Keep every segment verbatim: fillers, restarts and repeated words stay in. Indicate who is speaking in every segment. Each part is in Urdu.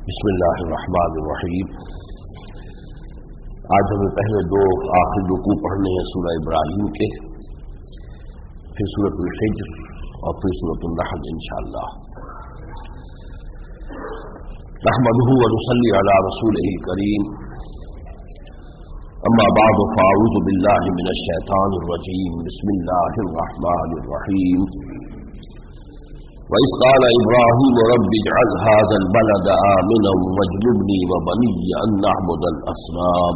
Speaker 1: بسم اللہ الرحمن الرحیم۔ آج ہمیں پہلے دو آخری رکوع پڑھنے ہیں سورہ ابراہیم کے، پھر سورۃ الحجر اور پھر سورۃ النحل انشاءاللہ۔ نحمدہ ونصلی علی رسولہ الکریم، اما بعد فاعوذ باللہ من الشیطان الرجیم، بسم اللہ الرحمن الرحیم۔ وَإِذْ قَالَ إِبْرَاهِيمُ رَبِّ اجْعَلْ هَٰذَا الْبَلَدَ آمِنًا وَاجْنُبْنِي وَبَنِيَّ أَن نَّعْبُدَ الْأَصْنَامَ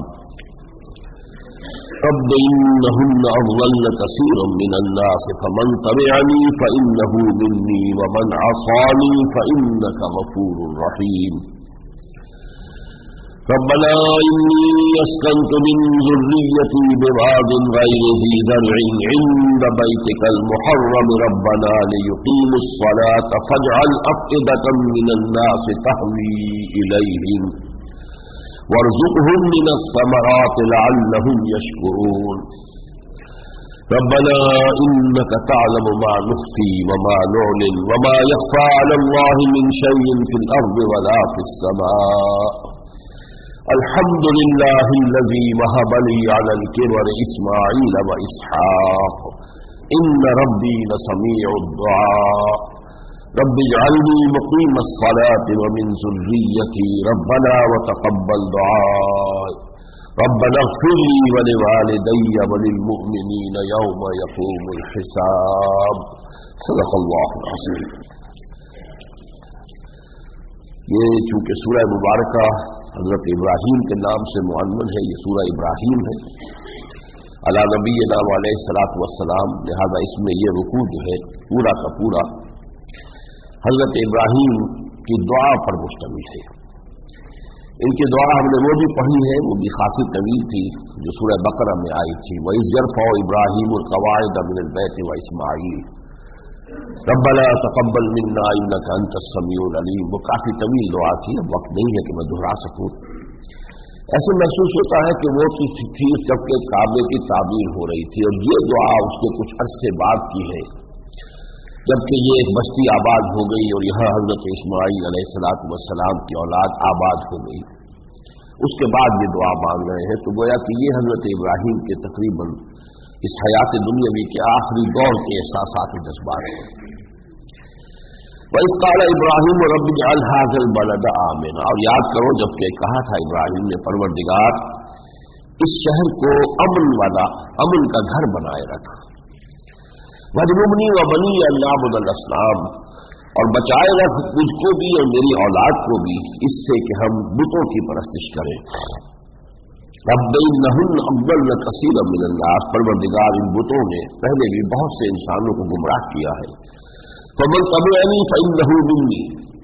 Speaker 1: رَبِّ إِنَّهُنَّ أَضْلَلْنَ كَثِيرًا مِّنَ النَّاسِ فَمَن تَبِعَنِي فَإِنَّهُ مِنِّي وَمَنْ عَصَانِي فَإِنَّكَ غَفُورٌ رَّحِيمٌ ربنا إني أسكنت من ذريتي بواد غير ذي زرع عند بيتك المحرم ربنا ليقيموا الصلاة فاجعل أفئدة من الناس تهوي إليهم وارزقهم من الثمرات لعلهم يشكرون ربنا إنك تعلم ما نخفي وما نعلن وما يخفى على الله من شيء في الأرض ولا في السماء الحمد لله الذي وهب لي على الكبر إسماعيل وإسحاق إن ربي لسميع الدعاء رب اجعلني مقيم الصلاة ومن ذريتي ربنا وتقبل دعائي ربنا اغفر لي ولوالدي وللمؤمنين يوم يقوم الحساب صدق اللہ العظیم۔ یہ چونکہ سورہ مبارکہ حضرت ابراہیم کے نام سے معنون ہے، یہ سورہ ابراہیم ہے علی نبینا علیہ الصلوۃ والسلام، لہذا اس میں یہ رکوع جو ہے پورا کا پورا حضرت ابراہیم کی دعا پر مشتمل ہے۔ ان کی دعا ہم نے وہ بھی پڑھی ہے، وہ بھی خاصی طویل تھی، جو سورہ بقرہ میں آئی تھی، وَإِذْ يَرْفَعُ إِبْرَاهِيمُ الْقَوَاعِدَ مِنَ الْبَيْتِ وَإِسْمَاعِيلُ ربنا تقبل منا انك انت السميع العليم۔ وہ کافی طویل دعا تھی، اب وقت نہیں ہے کہ میں دہرا سکوں۔ ایسے محسوس ہوتا ہے کہ وہ تھی جبکہ کعبے کی تعمیر ہو رہی تھی، اور یہ دعا اس کے کچھ عرصے بعد کی ہے جبکہ یہ ایک بستی آباد ہو گئی اور یہاں حضرت اسماعیل علیہ الصلوۃ والسلام کی اولاد آباد ہو گئی، اس کے بعد یہ دعا مانگ رہے ہیں۔ تو گویا کہ یہ حضرت ابراہیم کے تقریباً اس حیات دنیاوی کے آخری دور کے احساسات و جذبات ہیں۔ وَإِذْ قَالَ إِبْرَاهِيمُ رَبِّ اجْعَلْ هَٰذَا الْبَلَدَ آمِنًا، اور یاد کرو جب کہ کہا تھا ابراہیم نے، پروردگار اس شہر کو امن والا، امن کا گھر بنائے رکھ، وَاجْنُبْنِي وَبَنِيَّ أَن نَّعْبُدَ الْأَصْنَامَ، اور بچائے رکھ مجھ کو بھی اور میری اولاد کو بھی اس سے کہ ہم بتوں کی پرستش کریں۔ رب انہن اضللن کثیرا من الناس، پروردگار ان بتوں نے پہلے بھی بہت سے انسانوں کو گمراہ کیا ہے۔ فمن تبعنی فانہ منی،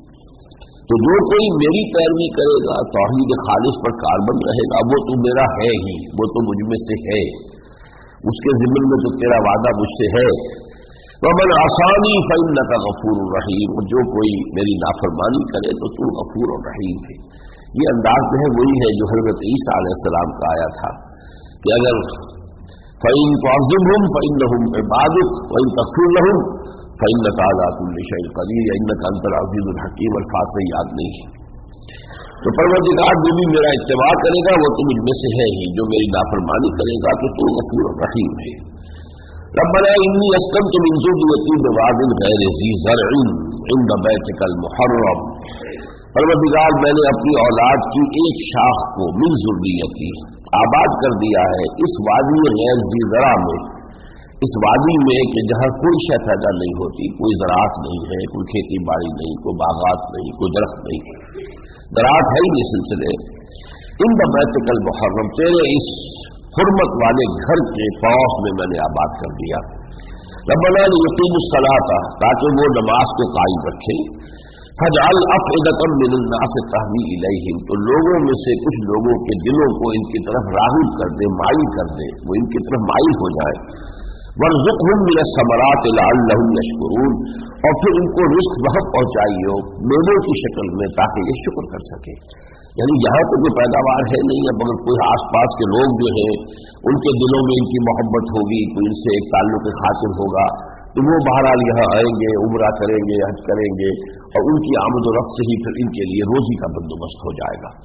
Speaker 1: تو جو کوئی میری پیروی کرے گا، توحید خالص پر کاربند رہے گا، وہ تو میرا ہے ہی، وہ تو مجھ میں سے ہے، اس کے ضمن میں تو تیرا وعدہ مجھ سے ہے۔ ومن عصانی فانک غفور رحیم، اور جو کوئی میری نافرمانی کرے تو تو غفور اور رحیم ہے۔ یہ انداز جو ہے وہی ہے جو حضرت عیسیٰ علیہ السلام کا آیا تھا کہ اگر فَإِن تُعَذِّبْهُمْ فَإِنَّهُمْ عِبَادُكَ وَإِن تَغْفِرْ لَهُمْ فَإِنَّكَ عَلَىٰ كُلِّ شَيْءٍ قَدِيرٌ إِنَّكَ أَنتَ الْعَزِيزُ الْحَكِيمُ، الفاظ سے یاد نہیں ہے۔ تو پروردگار جو بھی میرا اتباع کرے گا وہ تو مجھ میں سے ہے ہی، جو میری نافرمانی کرے گا تو تو غفور رحیم ہے۔ ربنا انی اسکنت من ذریتی بواد غیر ذی زرع عند بیتک المحرم، پروردگار میں نے اپنی اولاد کی ایک شاخ کو من ذریتی آباد کر دیا ہے اس وادی غیر ذی زرع میں، اس وادی میں کہ جہاں کوئی شے پیدا نہیں ہوتی، کوئی زراعت نہیں ہے، کوئی کھیتی باڑی نہیں، کوئی باغات نہیں، کوئی درخت نہیں، زراعت ہے ہی نہیں سلسلے۔ عند بیتک المحرم، تیرے اس حرمت والے گھر کے پڑوس میں میں نے آباد کر دیا۔ ربنا لیقیموا الصلاۃ، تاکہ وہ نماز کو قائم رکھیں، فاجعل افئدۃ من الناس تهوی الیہم، تو لوگوں میں سے کچھ لوگوں کے دلوں کو ان کی طرف راغب کر دے، مائل کر دے، وہ ان کی طرف مائل ہو جائے، وارزقهم من الثمرات لعلهم يشكرون، اور پھر ان کو رزق وہاں پہنچائیے میووں کی شکل میں تاکہ یہ شکر کر سکیں. یعنی یہاں تو کوئی پیداوار ہے نہیں ہے، مگر کوئی آس پاس کے لوگ جو ہیں ان کے دلوں میں ان کی محبت ہوگی، کوئی ان سے ایک تعلق خاطر ہوگا، تو وہ بہرحال یہاں آئیں گے، عمرہ کریں گے، حج کریں گے، اور ان کی آمد و رفت سے ہی پھر ان کے لیے روزی کا بندوبست ہو جائے گا.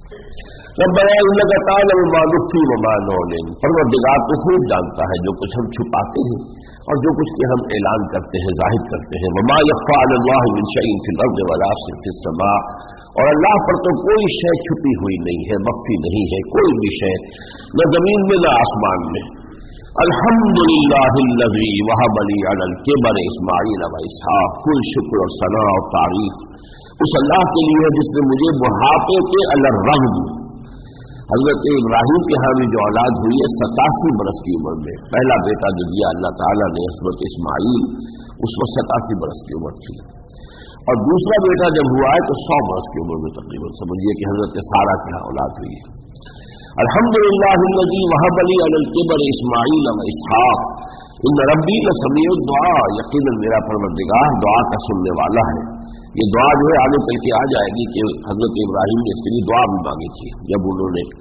Speaker 1: ربنا انک تعلم ما نخفی وما نعلن، پروردگار تو خوب جانتا ہے جو کچھ ہم چھپاتے ہیں اور جو کچھ کہ ہم اعلان کرتے ہیں، ظاہر کرتے ہیں. وما یخفی علی اللہ من شیء فی الارض ولا فی السماء، اور اللہ پر تو کوئی شے چھپی ہوئی نہیں ہے، مخفی نہیں ہے کوئی بھی شے، نہ زمین میں نہ آسمان میں. الحمدللہ الذی وہب لی علی الکبر اسماعیل و اسحاق، کل شکر اور ثنا اور تعریف اس اللہ کے لیے ہے جس نے مجھے بڑھاپے کے الرغم، حضرت ابراہیم کے ہاں بھی جو اولاد ہوئی ہے ستاسی برس کی عمر میں، پہلا بیٹا جو دیا اللہ تعالیٰ نے حضرت اسماعیل، اس وقت ستاسی برس کی عمر تھی، اور دوسرا بیٹا جب ہوا ہے تو سو برس کی عمر میں تقریباً سمجھیے کہ حضرت سارہ کے ہاں اولاد ہوئی ہے. الحمدللہ الذی وہب لی علی الکبر اسماعیل و اسحاق ان ربی لسمیع الدعاء، یقیناً میرا پروردگار دعا کا سننے والا ہے. یہ دعا جو ہے آگے چل کے آ جائے گی کہ حضرت ابراہیم نے اس کے لیے دعا بھی مانگی تھی جب انہوں نے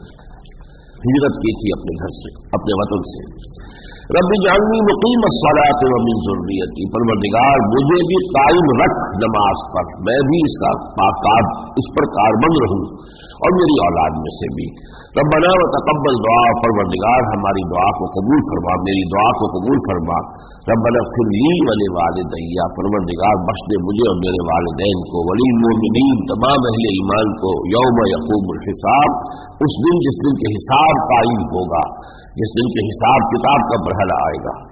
Speaker 1: ہجرت کی تھی اپنے گھر سے، اپنے وطن سے. رب اجعلنی مقیم الصلاۃ ومن ذریتی، پروردگار مجھے بھی قائم رکھ نماز پر، میں بھی اس کا اس پر کاربند رہوں اور میری اولاد میں سے بھی. ربنا وتقبل دعا، پروردگار ہماری دعا کو قبول فرما، میری دعا کو قبول فرما. ربنا اغفر لی ولوالدی، پروردگار بخش دے مجھے اور میرے والدین کو، وللمؤمنین تمام اہل ایمان کو، یوم یقوم الحساب، اس دن جس دن کے حساب قائم ہوگا، جس دن کے حساب کتاب کا مرحلہ آئے گا.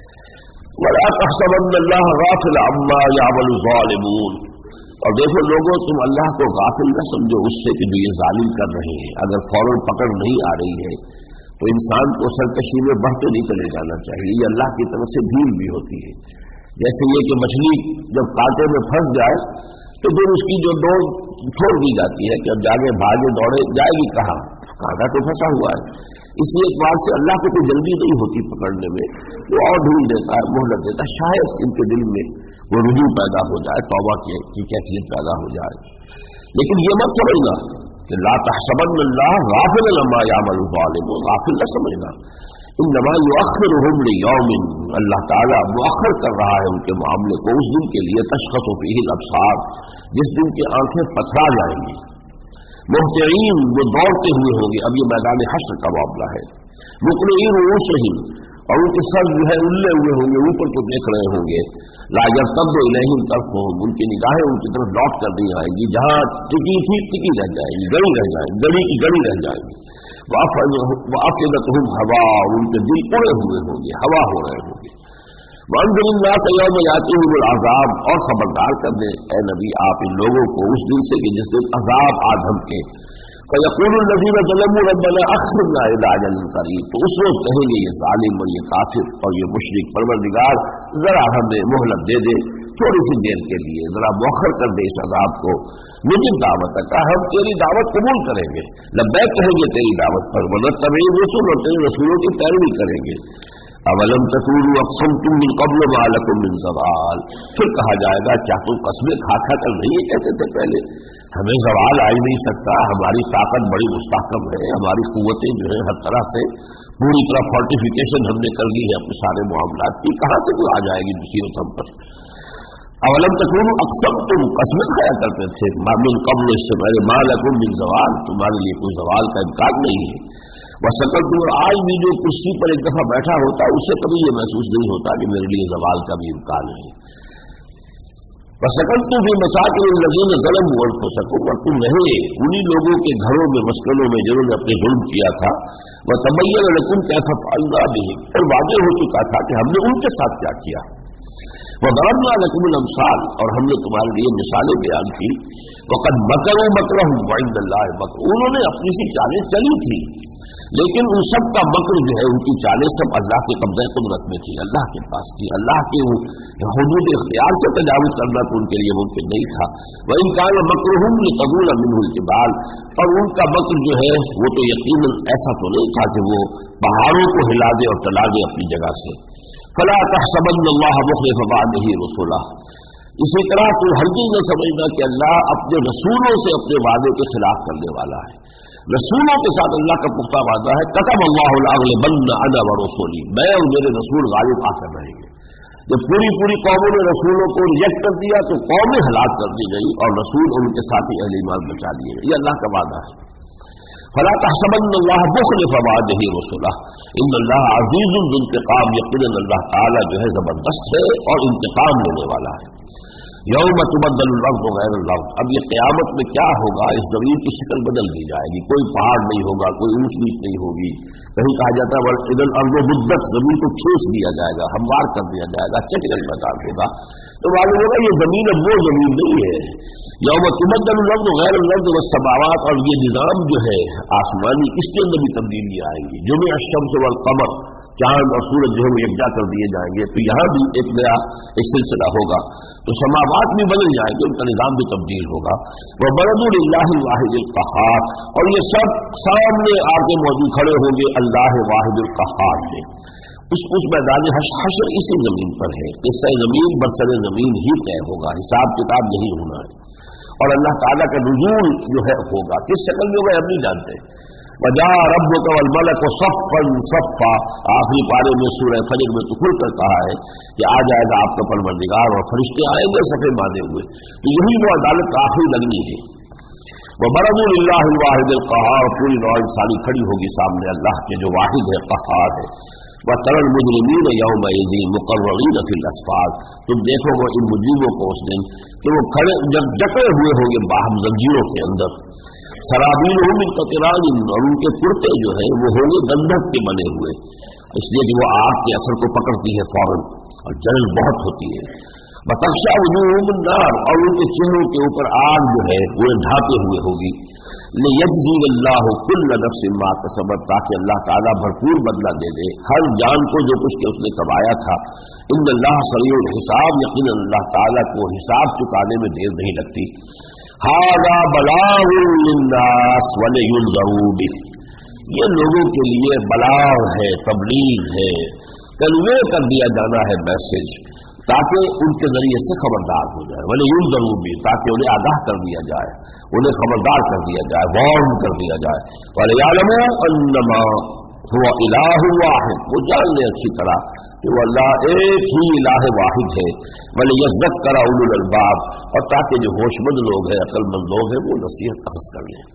Speaker 1: ولا تحسبن اللہ غافل عما یعمل الظالمون، اور دیکھو لوگوں تم اللہ کو غافل نہ سمجھو اس سے کہ جو یہ ظالم کر رہے ہیں. اگر فوراً پکڑ نہیں آ رہی ہے تو انسان کو سرکشی میں بڑھتے نہیں چلے جانا چاہیے، یہ اللہ کی طرف سے ڈھیل بھی ہوتی ہے. جیسے یہ کہ مچھلی جب کانٹے میں پھنس جائے تو پھر اس کی جو دوڑ چھوڑ دی جاتی ہے کہ اب جاگے بھاگے دوڑے جائے گی کہاں، کانٹا تو پھنسا ہوا ہے. اسی اعتبار سے اللہ کو کوئی جلدی نہیں ہوتی پکڑنے میں، وہ اور ڈھونڈ دیتا ہے، مہلت دیتا ہے، شاید ان کے دل میں وہ رجوع پیدا ہو جائے، توبہ کی کیفیت پیدا ہو جائے. لیکن یہ مت سمجھنا کہ لا تحسبن اللہ غافل عما یعمل الظالمون، غافل نہ سمجھنا. انما یؤخرهم لیوم، اللہ تعالیٰ مؤخر کر رہا ہے ان کے معاملے کو اس دن کے لیے تشخص فیہ الابصار، جس دن کی آنکھیں پتھرا جائیں گی. مہطعین، وہ دوڑتے ہوئے ہوں گے، اب یہ میدان حشر کا معاملہ ہے. مقنعی رؤوسہم، اور ان کے سر جو ہے الے ہوئے ہوں گے، اوپر کو دیکھ رہے ہوں گے. لا یرتد الیہم طرفہم، ان کی نگاہیں ان کی طرف لوٹ کر نہیں آئیں گی، جہاں ٹکی تھی ٹکی رہ جائیں گی، گڑی رہ جائیں گی، گڑی کی گڑی رہ جائیں گی. وافئدتہم ہوا، ان کے دل اڑے ہوئے ہوں گے، ہوا ہو رہے ہوں گے. وانذر الناس یوم یاتیہم العذاب، اور خبردار کر دیں اے نبی آپ ان لوگوں کو اس دن سے کہ جس دن عذاب آ دھمکے. فیقول الذین ظلموا ربنا اخرنا الی اجل قریب، تو اس روز کہیں گے یہ ظالم اور یہ کافر اور یہ مشرک، پروردگار ذرا ہمیں مہلت دے دے تھوڑی سی دیر کے لیے، ذرا مؤخر کر دے اس عذاب کو. مجھے دعوت کا ہم تیری دعوت قبول کریں گے، لبیک کہیں گے تیری دعوت پر، ونتبع الرسل، اور تیرے رسولوں کی پیروی کریں گے. اولم تکونوا اقسمتم من قبل ما لکم من زوال، پھر کہا جائے گا کیا تم قسمیں کھا کھا کر نہیں کہتے تھے پہلے ہمیں زوال آ ہی نہیں سکتا، ہماری طاقت بڑی مستحکم ہے، ہماری قوتیں جو ہے ہر طرح سے پوری طرح فورٹیفیکیشن ہم نے کر لی ہے اپنے سارے معاملات کی، کہاں سے کوئی آ جائے گی مصیبت ہم پر. اولم تکونوا اقسمتم، قسمیں کھایا کرتے تھے من قبل، اس سے پہلے ما لکم من زوال، تمہارے لیے کوئی زوال کا امکان نہیں ہے. وسکلتم، اور آج بھی جو کرسی پر ایک دفعہ بیٹھا ہوتا ہے اسے کبھی یہ محسوس نہیں ہوتا کہ میرے لیے زوال کا بھی امکان ہے. وسکلتم فی مساکن الذین ظلموا انفسکم، اور تم رہے انہی لوگوں کے گھروں میں، مسکنوں میں جنہوں نے اپنے ظلم کیا تھا. وتبین لکم کیف فعلنا بہم، اور واضح ہو چکا تھا کہ ہم نے ان کے ساتھ کیا کیا. وضربنا لکم الامثال، اور ہم نے تمہارے لیے مثالیں بیان کی. وقد مکروا مکرهم وعند اللہ مکر، انہوں نے اپنی سی چالیں چلی تھی لیکن ان سب کا مکر جو ہے، ان کی چالیں سب اللہ کے قبضہ قدرت میں تھی، اللہ کے پاس تھی. اللہ کے حدود اختیار سے تجاوز کرنا تو ان کے لیے ممکن نہیں تھا. وَإِنْ كَانَ مَكْرُهُمْ لِتَزُولَ مِنْهُ الْجِبَالُ، اور ان کا مکر جو ہے وہ تو یقیناً ایسا تو نہیں تھا کہ وہ پہاڑوں کو ہلا دے اور ٹلا دے اپنی جگہ سے. فلا تحسبن اللہ مخلف وعدہ رسولہ، اسی طرح تو ہرگز نہ سمجھنا کہ اللہ اپنے رسولوں سے اپنے وعدے کے خلاف کرنے والا ہے۔ رسولوں کے ساتھ اللہ کا پختہ وعدہ ہے، کتب اللہ لاغلبن انا ورسولی، میں اور میرے رسول غالب آ کر رہیں گے۔ جب پوری پوری قوموں نے رسولوں کو ریجیکٹ کر دیا تو قومیں ہلاک کر دی گئی اور رسول ان کے ساتھ ہی اہل ایمان بچا دیے گئے، یہ اللہ کا وعدہ ہے۔ فلا تحسبن اللہ مخلف وعدہ رسولہ ان اللہ عزیز ذو انتقام، یقیناً اللہ تعالیٰ جو ہے زبردست ہے اور انتقام لینے والا ہے۔ یوم تبدل الارض غیر الارض، اب یہ قیامت میں کیا ہوگا، اس زمین کی شکل بدل دی جائے گی، کوئی پہاڑ نہیں ہوگا، کوئی اونچ نیچ نہیں ہوگی، کہیں کہا جاتا ہے اذا الارض مدت، زمین کو کھینچ دیا جائے گا، ہموار کر دیا جائے گا، چکر مکان ہوگا، تو معلوم ہوگا یہ زمین اب وہ زمین نہیں ہے۔ یوم تبدل الارض غیر الارض والسماوات، اور یہ نظام جو ہے آسمانی، اس کے اندر بھی تبدیلی آئیں گی۔ جمع الشمس والقمر، چاند اور سورج جو ہے وہ یکجا کر دیے جائیں گے، تو یہاں بھی ایک نیا ایک سلسلہ ہوگا، تو سماوات بھی بدل جائیں گے، ان کا نظام بھی تبدیل ہوگا۔ وَبَرَزُوا لِلَّهِ الْوَاحِدِ الْقَهَّارِ، اور یہ سب سامنے آ کے موجود کھڑے ہوں گے اللہ واحد القہار میں۔ اس اس میدان حشر اسی زمین پر ہے، اس سے زمین برسر زمین ہی طے ہوگا، حساب کتاب نہیں ہونا ہے، اور اللہ تعالیٰ کا نزول جو ہے ہوگا، کس شکل میں ہوگا ہم نہیں جانتے۔ وَجَاءَ رَبُّكَ وَالْمَلَكُ صَفًّا صَفًّا، آخری پارے میں سورہ فجر میں تو کھل کر کہا ہے کہ آ جائے گا آپ کا پروردگار اور فرشتے آئیں گے صفے باندھے ہوئے، تو یہی وہ عدالت کا آخری لگنی ہے۔ وَبَرَزُوا لِلَّهِ الْوَاحِدِ الْقَهَّارِ، پوری نوع انسانی کھڑی ہوگی سامنے اللہ کے جو واحد ہے، قہار ہے۔ وَتَرَى الْمُجْرِمِينَ يَوْمَئِذٍ مُقَرَّنِينَ فِي الْأَصْفَادِ، تم دیکھو گے ان مجرموں کو اس دن کہ وہ کھڑے جب جکڑے ہوئے ہوں گے باہم زنجیروں کے اندر، سرابیلہم من قطران، اور ان کے کرتے جو ہیں وہ ہوں گے گندھک کے بنے ہوئے، اس لیے کہ وہ آگ کے اثر کو پکڑتی ہے فوراً اور جلن بہت ہوتی ہے۔ وَتَغْشَىٰ وُجُوهُمُ النَّارُ، اور ان کے چہروں کے اوپر آگ جو ہے وہ ڈھانپے ہوئے ہوگی۔ لِيَجْزِيَ اللَّهُ كُلَّ نَفْسٍ مَا كَسَبَتْ، تاکہ اللہ تعالیٰ بھرپور بدلہ دے دے ہر جان کو جو کچھ کہ اس نے کمایا تھا۔ ان اللہ سریع الحساب، یقیناً اللہ تعالیٰ کو حساب چکانے میں دیر نہیں لگتی۔ ھذا بلاغ للناس ولینذروا بہ، یہ لوگوں کے لیے بلاغ ہے، تبلیغ ہے، کنوے کر دیا جانا ہے میسج، تاکہ ان کے ذریعے سے خبردار ہو جائے، ولینذروا بہ، تاکہ انہیں آگاہ کر دیا جائے، انہیں خبردار کر دیا جائے، وارن کر دیا جائے۔ ولیعلموا انما هو الہ واحد، وہ جان لے اچھی طرح کہ وہ اللہ ایک ہی الہ واحد ہے۔ ولیذکر اولو الالباب، اور تاکہ جو ہوش مند لوگ ہیں، عقل مند لوگ ہیں، وہ نصیحت اخذ کر لیں۔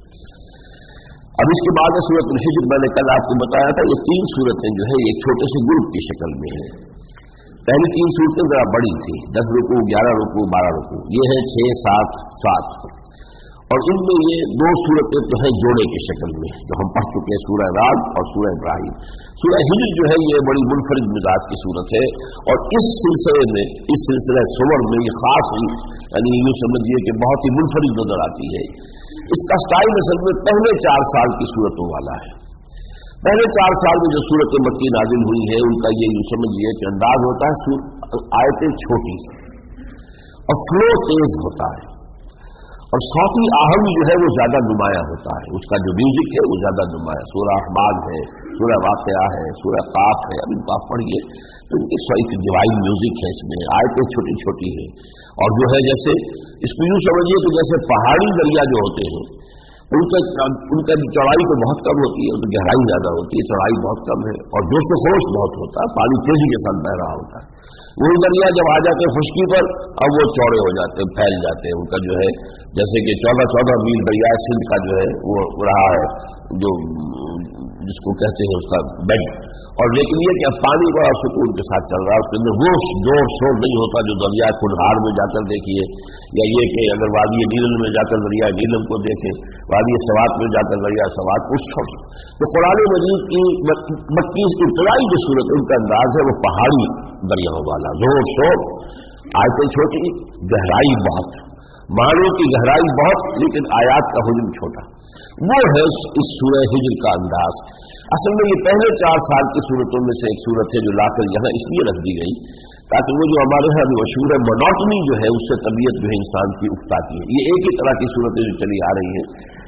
Speaker 1: اب اس کے بعد سورۃ الحجر، میں نے کل آپ کو بتایا تھا یہ تین سورتیں جو ہے ایک چھوٹے سے گروپ کی شکل میں ہیں۔ پہلی تین صورتیں ذرا بڑی تھی، دس رکوع، گیارہ رکوع، بارہ رکوع، یہ ہے چھ سات سات، اور ان میں یہ دو صورتیں تو ہیں جوڑے کی شکل میں جو ہم پڑھ چکے ہیں، سورہ رعد اور سورہ ابراہیم۔ سورہ ہجر جو ہے یہ بڑی منفرد مزاج کی صورت ہے، اور اس سلسلے میں، اس سلسلہ سور میں یہ خاص ہی، یعنی یوں سمجھیے کہ بہت ہی منفرد نظر آتی ہے۔ اس کا اسٹائل اصل میں پہلے چار سال کی صورتوں والا ہے۔ پہلے چار سال میں جو صورت مکی نازل ہوئی ہے ان کا یہ یوں سمجھیے کہ انداز ہوتا ہے آیتیں چھوٹی اور فلو تیز ہوتا ہے، اور صوتی آہنگ جو ہے وہ زیادہ نمایاں ہوتا ہے، اس کا جو میوزک ہے وہ زیادہ نمایاں۔ سورہ احمد ہے، سورہ واقعہ ہے، سورہ قاف ہے، اب ان کو آپ پڑھیے تو ان کی سوئٹ ڈیوائن میوزک ہے، اس میں آیتیں چھوٹی چھوٹی ہیں، اور جو ہے جیسے اس کو یوں سمجھیے کہ جیسے پہاڑی دریا جو ہوتے ہیں ان کا ان کا چوڑائی تو بہت کم ہوتی ہے، ان کی گہرائی زیادہ ہوتی ہے، چوڑائی بہت کم ہے، اور جوش و خروش بہت ہوتا ہے، پانی تیزی کے ساتھ بہ رہا ہوتا ہے۔ وہ دریا جب آ جاتے ہیں خشکی پر، اب وہ چوڑے ہو جاتے ہیں، پھیل جاتے ہیں، ان کا جو ہے جیسے کہ چودہ چودہ میل دریا سندھ کا جو ہے وہ رہا ہے، جو جس کو کہتے ہیں اس کا بیڈ، اور لیکن یہ کہ اب پانی بڑا سکون کے ساتھ چل رہا ہے، اس کے اندر وہ زور شور نہیں ہوتا جو دریا کنہار میں جا کر دیکھیے، یا یہ کہ اگر وادی نیلم میں جا کر دریا نیلم کو دیکھیں، وادی سوات میں جا کر دریا سوات کو چھوڑ۔ تو قرآن مجید کی مکی کی ابتدائی جو صورت ان کا انداز ہے وہ پہاڑی دریاؤں والا، زور شور، آیتیں چھوٹی، گہرائی بہت، معنوں کی گہرائی بہت، لیکن آیات کا حجم چھوٹا، وہ ہے اس سورہ ہجر کا انداز۔ اصل میں یہ پہلے چار سال کی صورتوں میں سے ایک صورت ہے جو لا کر یہاں اس لیے رکھ دی گئی تاکہ وہ جو ہمارے یہاں مشہور ہے مونوٹنی جو ہے اس سے طبیعت جو ہے انسان کی اکتاتی ہے۔ یہ ایک ہی طرح کی صورتیں جو چلی آ رہی ہیں،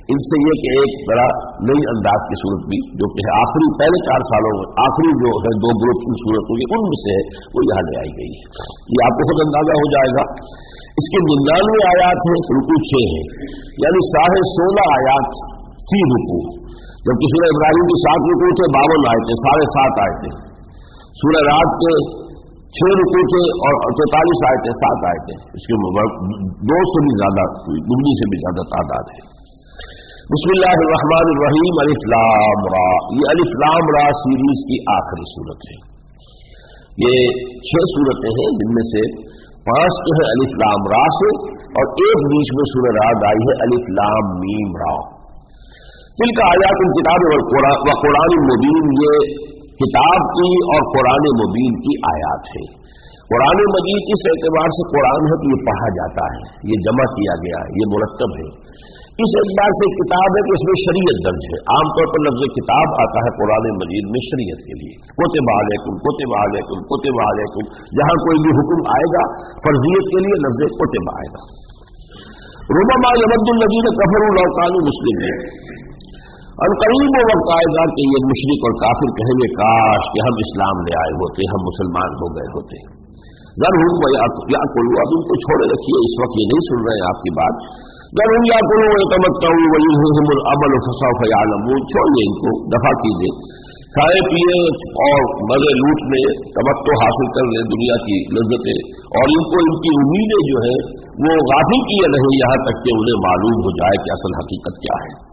Speaker 1: ان سے یہ کہ ایک بڑا نئی انداز کی صورت بھی جو کہ آخری پہلے چار سالوں میں آخری جو ہے دو گروپ کی صورت ہوگی ان میں سے ہے وہ یہاں لے آئی گئی ہے. یہ آپ کو خود اندازہ ہو جائے گا. اس کے ننانوے آیات ہیں، رکوع چھ ہیں، یعنی ساڑھے سولہ آیات فی رکوع. جبکہ سورہ ابراہیم کی سات رکوع تھے، باون آئے تھے، ساڑھے سات آئے تھے. سورہ رات کے چھ رکوع تھے اور تینتالیس آئے تھے، سات آئے تھے. اس کے دو سے بھی زیادہ دگنی سے بھی زیادہ تعداد ہے. بسم اللہ الرحمن الرحیم. الف لام را. یہ الف لام را سیریز کی آخری صورت ہے. یہ چھ صورتیں ہیں جن میں سے پانچ تو ہے الف لام را سے اور ایک بیچ میں سورہ رات آئی ہے الف لام میم را. تل کا آیات الکتاب و قرآن مبین، یہ کتاب کی اور قرآن مبین کی آیات ہے. قرآن مجید اس اعتبار سے قرآن ہے کہ یہ پڑھا جاتا ہے، یہ جمع کیا گیا ہے، یہ مرتب ہے. اس اعتبار سے کتاب ہے کہ اس میں شریعت درج ہے. عام طور پر لفظ کتاب آتا ہے قرآن مجید میں شریعت کے لیے. کتب علیکم کتب علیکم کتب علیکم، جہاں کوئی بھی حکم آئے گا فرضیت کے لیے لفظ کتب آئے گا. ربما یود الذین کفروا لو کانوا مسلمین. عنقریب وہ وقت آئے گا کہ یہ مشرک اور کافر کہیں گے کاش کہ ہم اسلام لے آئے ہوتے، ہم مسلمان ہو گئے ہوتے. ضرور یا کلو، اب ان کو چھوڑے رکھیے، اس وقت یہ نہیں سن رہے ہیں آپ کی بات. ضرور یا کلو یتمتعوا ویلہہم الامل فسوف یعلمون. چھوڑیے ان کو، دفع کیجیے، کھائے پیے اور مزے لوٹ لیں، تمتع حاصل کر لیں دنیا کی لذتیں، اور ان کو ان کی امیدیں جو ہے وہ غافل کیے رہیں یہاں تک کہ انہیں معلوم ہو جائے کہ اصل حقیقت کیا ہے.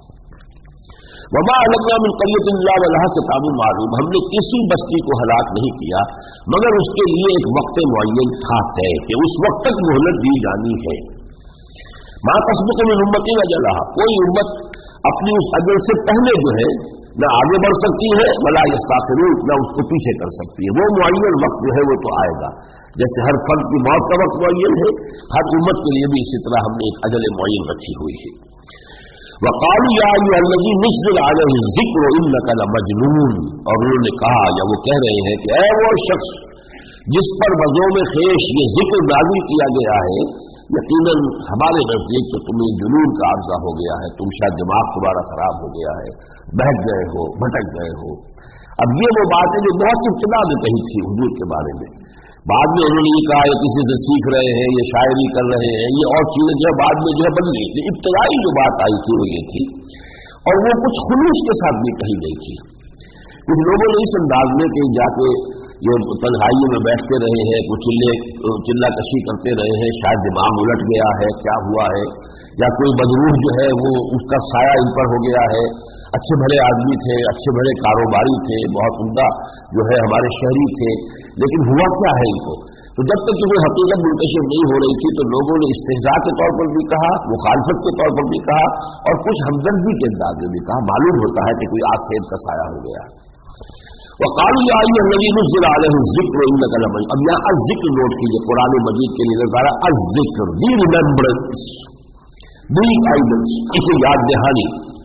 Speaker 1: وما اہلکنا من قریۃ الا ولہا کتاب معلوم. ہم نے کسی بستی کو ہلاک نہیں کیا مگر اس کے لیے ایک وقت معین تھا طے کہ اس وقت تک مہلت دی جانی ہے. ما تسبق من امت اجلہا، کوئی امت اپنی اس اجل سے پہلے جو ہے نہ آگے بڑھ سکتی ہے ولا یستاخرون، نہ اس کو پیچھے کر سکتی ہے. وہ معین وقت جو ہے وہ تو آئے گا. جیسے ہر فرد کی موت کا وقت معین ہے، ہر امت کے لیے بھی اسی طرح ہم نے ایک اجل معین رکھی ہوئی ہے. وقالوا یا ایھا الذی نزل علیہ الذکر انک لمجنون، اور انہوں نے کہا یا وہ کہہ رہے ہیں کہ اے وہ شخص جس پر وضو میں خیش یہ ذکر نازل کیا گیا ہے، یقیناً ہمارے نزدیک تو تمہیں جنون کا عارضہ ہو گیا ہے، تم شاید دماغ تمہارا خراب ہو گیا ہے، بہک گئے ہو، بھٹک گئے ہو. اب یہ وہ باتیں جو بہت ابتدا میں کہی تھی حضور کے بارے میں، بعد میں انہوں نے یہ کہا یہ کسی سے سیکھ رہے ہیں، یہ شاعری کر رہے ہیں، یہ اور چیزیں جو ہے بعد میں جو ہے بدلی. ابتدائی جو بات آئی تھی وہ یہ تھی، اور وہ کچھ خلوص کے ساتھ بھی کہی گئی تھی. کچھ لوگوں نے اس انداز میں کہ جا کے یہ تنہائی میں بیٹھتے رہے ہیں، کچھ چلے چلا کشی کرتے رہے ہیں، شاید دماغ الٹ گیا ہے، کیا ہوا ہے، یا کوئی بدروح جو ہے وہ اس کا سایہ ان پر ہو گیا ہے. اچھے بھلے آدمی تھے، اچھے بھلے کاروباری تھے، بہت عمدہ جو ہے ہمارے شہری تھے، لیکن ہوا کیا ہے ان کو. تو جب تک کہ وہ حقیقت منتشر نہیں ہو رہی تھی تو لوگوں نے استہزاء کے طور پر بھی کہا، مخالفت کے طور پر بھی کہا، اور کچھ ہمدردی کے انداز میں بھی کہا. معلوم ہوتا ہے کہ کوئی آسیب کا سایہ ہو گیا. وقالوا یا ایھا الذی نزل علیہ الذکر انک لمجنون. اب یہاں الذکر نوٹ کیجیے، قرآن مجید کے لیے نظارہ الذکر، دی ریممبرنس، دی گائیڈنس، اسے یاد دہانی.